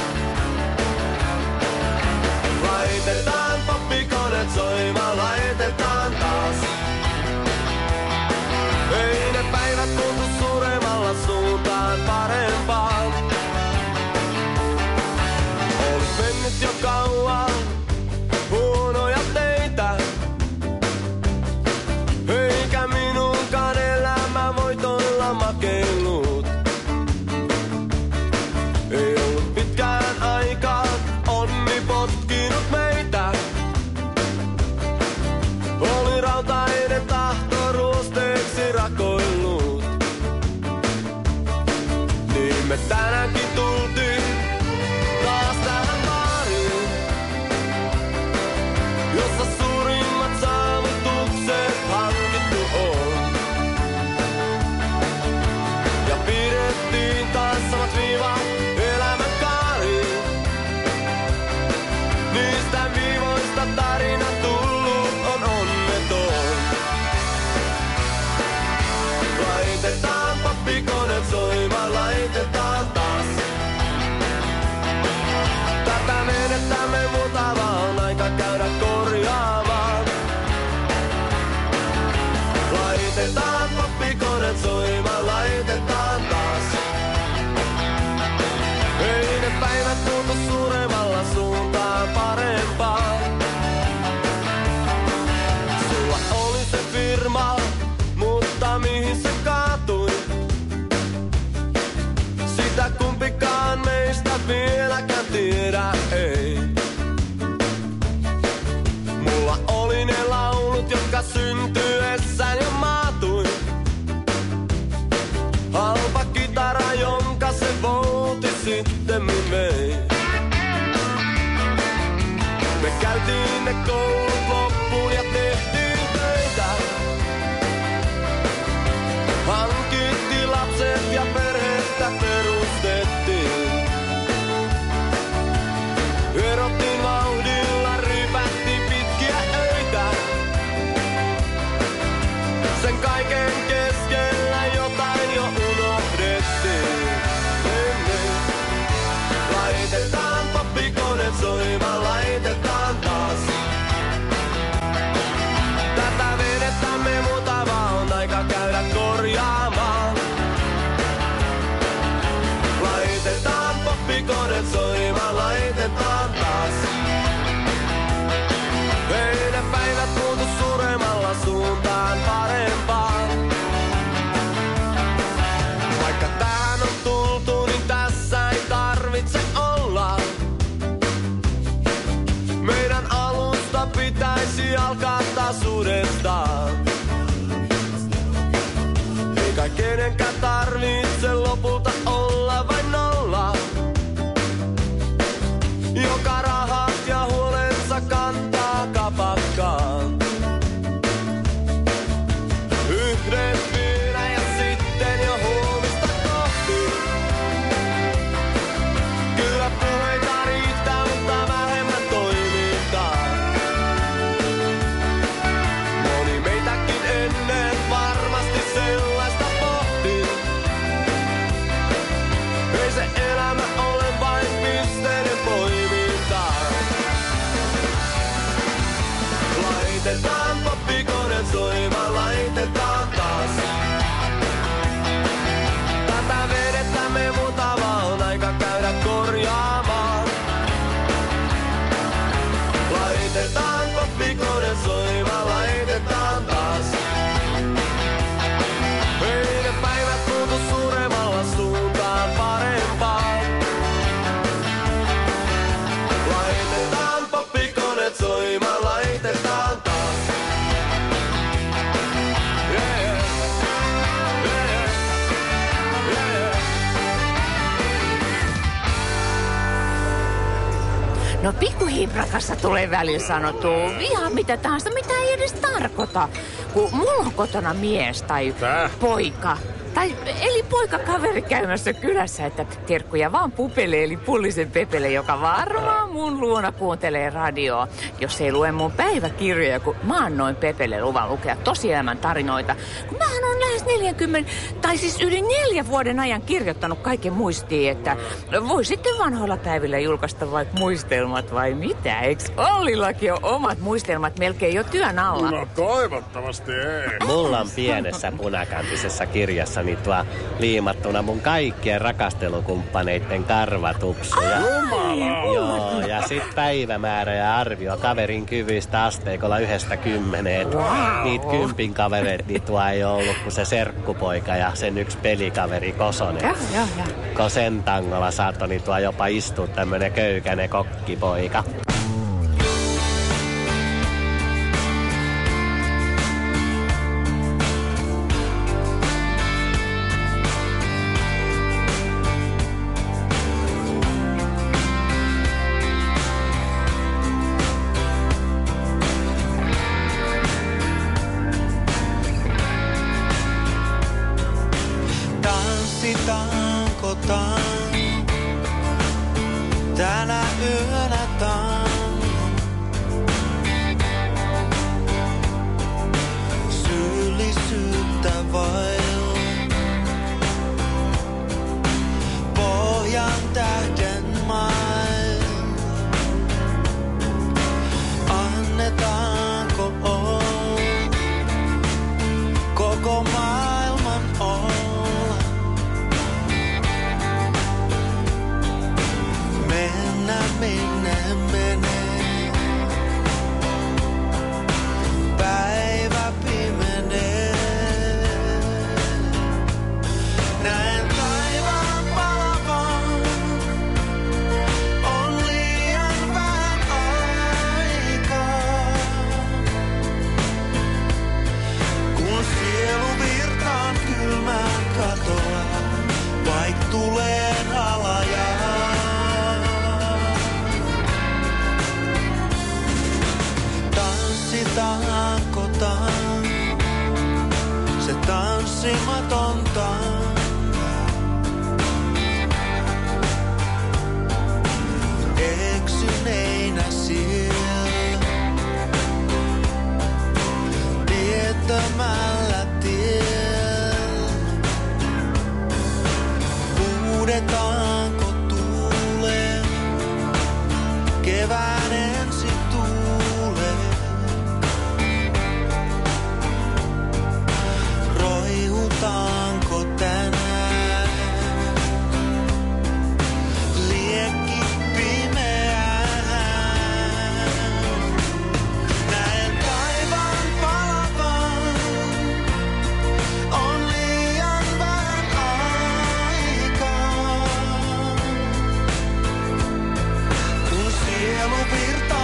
Laitetaan poppikoneet soimaan, laitetaan taas. Ei ne päivät muutu suuremmalla suuntaan parempaan. Olis mennyt jo kauan huonoja teitä. Eikä minunkaan elämä voitoilla makellut. Ei ollut pitkään aikaa onni potkinut meitä. Oli rautainen tahto ruosteeksi rakoillut. Niin me tänäänkin tultiin taas tähän baariin, jossa suurimmat saavutukset hankittu on. Ja pidettiin taas samat viivat elämän kaariin. Niistä viivoista tarina tullut on onneton. Laitetaan poppikoneet soimaan, laitetaan taas. Tätä menettämme mutava on aika käydä korjaamaan. Laitetaan poppikoneet soimaan, laitetaan taas. Ei ne päivät muutu suuremmalla suuntaan parempaan. Sulla oli se firma, mutta mihin se kaatui? Sitä kumpikaan meistä vieläkään tiedä, ei. Mulla oli ne laulut, jotka syntyessään jo maatui. Halpa kitara, jonka se vouti sittemmin vei. Me käytiin ne koulut loppuun ja tehtiin töitä. Hankittiin lapset ja perhettä perustettiin. Erottiin vauhdilla, rypättiin pitkiä öitä. Sen kaiken keskellä jotain kenenkään tarvitse lopulta olla vain nolla. Joka rahat ja huolensa kantaa kapakkaan. Yhden pyynä ja sitten jo huomista kohti. Kyllä puheita riittää, mutta vähemmän toimintaa. Moni meitäkin ennen varmasti sellaista pohti. Ei se elämä ole vain pisteiden poimintaa. Laitetaan poppikoneet soimaan, laitetaan taas. Tätä vedettä me mutavaa on aika käydä korjaamaan. Laitetaan poppikoneet soimaan, laitetaan taas. Ei ne päivät muutu suremalla suuntaan parempaan. Laitetaan poppikoneet soimaan, laitetaan taas. Yeah, yeah. Yeah, yeah. Yeah, yeah. No pikkuhibrakassa tulee välillä sanottua ihan mitä tahansa, mitä ei edes tarkoita. Kun mulla on kotona mies tai poika. Tai eli poikakaveri käymässä kylässä, että terkkuja vaan Pupelle eli Pullisen Pepelle, joka varmaan mun luona kuuntelee radioa. Jos ei lue mun päiväkirjoja, kun mä annoin Pepelle luvan lukea tosielämän tarinoita. Kun mähän on lähes 40, tai siis yli 4 vuoden ajan kirjoittanut kaiken muistiin, että voi sitten vanhoilla päivillä julkaista vaikka muistelmat vai mitä? Eikö Ollillakin ole omat muistelmat melkein jo työn alla? No toivottavasti ei. Mulla on pienessä punakantisessa kirjassa tuo liimattuna mun kaikkien rakastelukumppaneitten karvatupsuja. Joo, ja sit päivämäärä ja arvio kaverin kyvyistä asteikolla 1–10. Niitä 10 kavereita niin tuo ei ollut kuin se serkkupoika ja sen yksi pelikaveri Kosonen. Kun sen tangolla saattoi niin tuo jopa istua tämmönen köykäinen kokkipoika. Tanssitaanko tänä yönä syyllisyyttä vailla? Pohjan tähden main. Annetaanko koko maailman olla? Mennä minne menee. Päivä pimenee. Näen taivaan palavan. On liian vähän aikaa. Kun sielu virtaan kylmään katoaa, vaik tuleen halajaa. Tanssitaanko se tanssimatonta? Eksyneinä siellä tietämällä tiellä. Huudetaanko tuuleen kevään ensi tuuleen? Roihutaanko tänään liekki pimeään? Näen taivaan palavan, on liian vähän aikaa. Kun sielu virtaa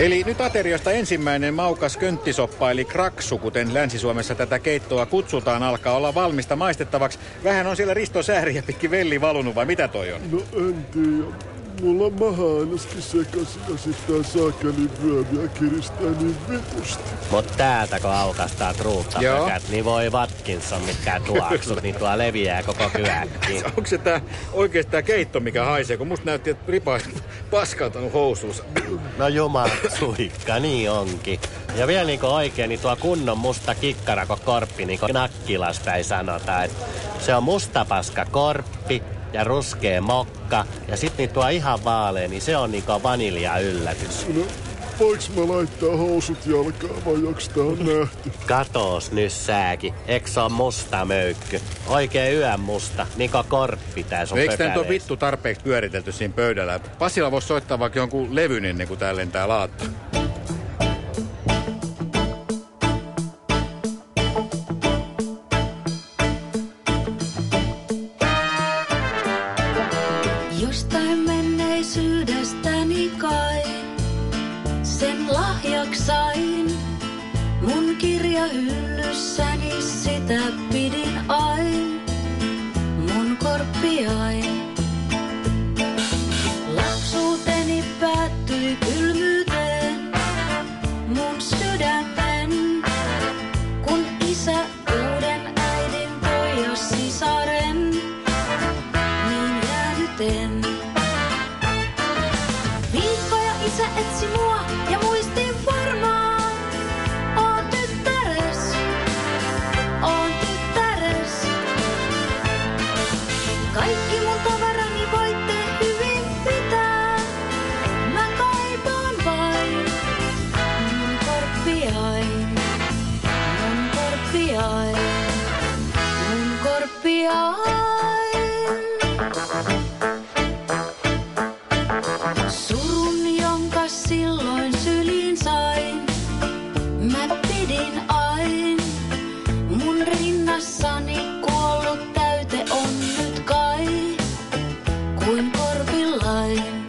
Eli nyt ateriosta ensimmäinen maukas könttisoppa, eli kraksu, kuten Länsi-Suomessa tätä keittoa kutsutaan, alkaa olla valmista maistettavaksi. Vähän on siellä Risto Sääriä pitkin velli valunut, vai mitä toi on? No en tiedä. Mulla on maha ainakin sekaisin ja sit tää saakeli vyöviä kiristää niin vitusti. Mut täältä kun aukastaa truuttapökät, niin voi Watkinson mitkään tuoksut, niin tuo leviää koko kyläkkiin. Onko se tää oikeesti tää keitto, mikä haisee? Kun musta näytti, että Ripa olisi paskautanut housuunsa. No jumalsuikka, niin onkin. Ja vielä niinku oikein, niin tuo kunnon musta kikkarako korppi, niinku Nakkilasta ei sanota, että se on mustapaska korppi ja ruskea mokka. Ja sit niin tuo ihan vaalea, niin se on niinku vanilja yllätys. No, voiks mä laittaa housut jalkaan vai joks tää on nähty? Katoos nyt sääkin. Eks on musta möykky? Oikein yön musta, niinku korppi tää sun Eikö tää pökäleis. nyt ole vittu tarpeeksi pyöritelty siinä pöydällä? Pasilla voisi soittaa vaikka jonkun levyn ennen kuin tää lentää laatta. Jostain menneisyydestäni kai sen lahjaksi sain. Mun kirjahyllyssäni sitä pidin ain. Mun korppiain. Lapsuuteni päättyi kylmyyteen. Mun sydämen. Kun isä uuden äidin toi ja sisaren. Niin jäädyten. Viikkoja isä etsi mua ja muistin varmaan. Oon tyttäres, oon tyttäres. Kaikki mun tavarani voitte hyvin pitää. Mä kaipaan vain mun korppiain, mun korppiain, mun korppiain. Surun, jonka silloin syliin sain, mä pidin ain. Mun rinnassani kuollut täyte on nyt kai, kuin korpillain.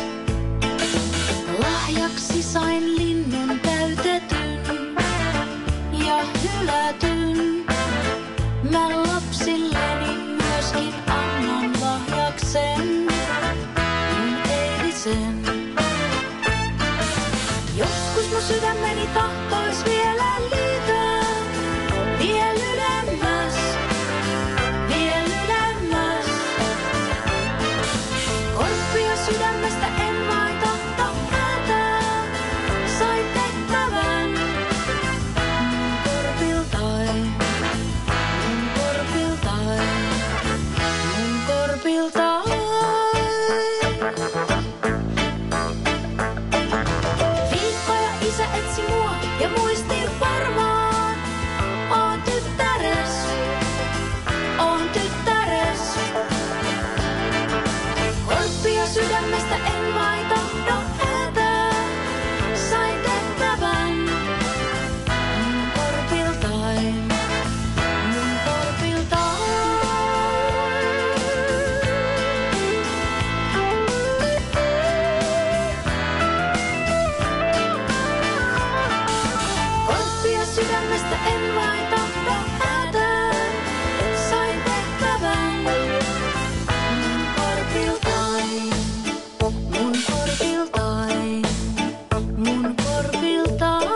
Lahjaksi sain linnun täytetyn ja hylätyn. Mä lapsilleni myöskin annan lahjaksen, mun eilisen. Joskus mun sydämeni tahtois vielä liittää, viel ylemmäs, viel ylemmäs. Korppia sydämestä en vain tahto häätää, sain tehtävän mun korpiltain, mun korpiltain, mun korpiltain. Viikkoja isä etsi mua ja muistin varmaan. Oon tyttäres, oon tyttäres. Korppia sydämestä en vain tahdo häätää. Sain tehtävän mun korpiltain, mun korpiltain. Korppia sydämestä en vain tahdo häätää. Sain tehtävän mun korpiltain, mun korpiltain, mun korpiltain.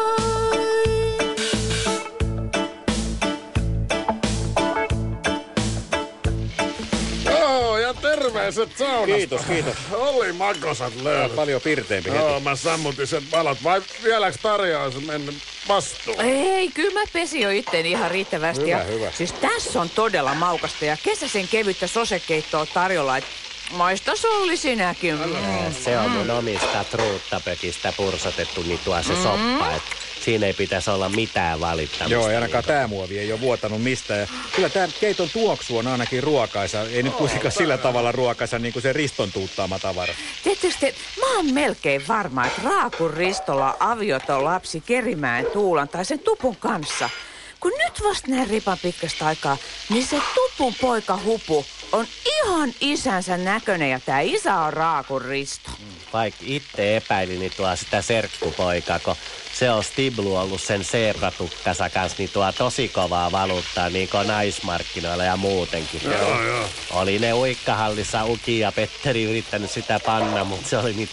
Joo, ja terveiset saunasta. Kiitos, kiitos. Oli makosat löydöt. Paljon pirteempi heti. Joo, mä sammutin sen valot. Vai vieläks tarjous mennyt vastuun? Ei, kyllä mä pesin jo itteni ihan riittävästi. Hyvä, ja hyvä. Siis tässä on todella maukasta ja kesäisen kevyttä sosekeittoa tarjolla. Et maista Solli sinäkin. Se on mun omista truuttapökistä pursotettu, niin tuo se soppa, et siinä ei pitäisi olla mitään valittamista. Joo, ja ainakaan tää muovi ei ole vuotanut mistään. Ja kyllä tää keiton tuoksu on ainakin ruokaisa. Ei nyt kuitenkaan sillä tavalla ruokaisa niin kuin se Riston tuuttaama tavara. Tietysti te, mä oon melkein varma, että Raakun Ristolla avioton lapsi Kerimäen Tuulan tai sen Tupun kanssa. Kun nyt vasta näin Ripan pitkästä aikaa, niin se Tupun poika Hupu on ihan isänsä näköinen ja tää isä on Raakun Risto. vaikka itse epäilin niin sitä serkkupoikaa, kun se on Stiblu ollut sen seepratukkansa kanssa niin tosi kovaa valuuttaa niin naismarkkinoilla ja muutenkin. Joo. Oli ne Uikkahallissa Uki ja Petteri yrittänyt sitä panna, mutta se oli niin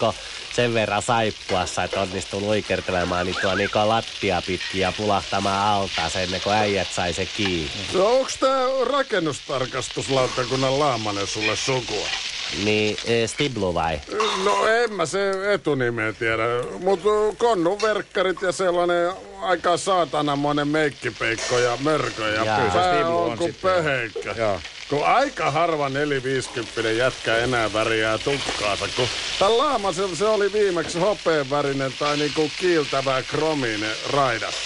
sen verran saippuassa, että onnistui luikertelemaan niin lattia pitkin ja pulahtamaan altaaseen ennen kuin äijät sai se kiinni. No onks tää rakennustarkastuslautakunnan Laamanen sulle sukua? Niin, Stiblu vai? No en mä se etunimeä tiedä, mutta konnuverkkarit ja sellainen aika saatanamoinen meikkipeikko ja mörkö ja pää on kuin pöheikkä. Kun aika harva 450 jätkä enää värjää tukkaansa, kun tän Laamasella se oli viimeksi hopeenvärinen tai niinku kiiltävä krominen raidat.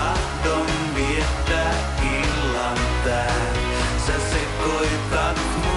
Sä sekoitat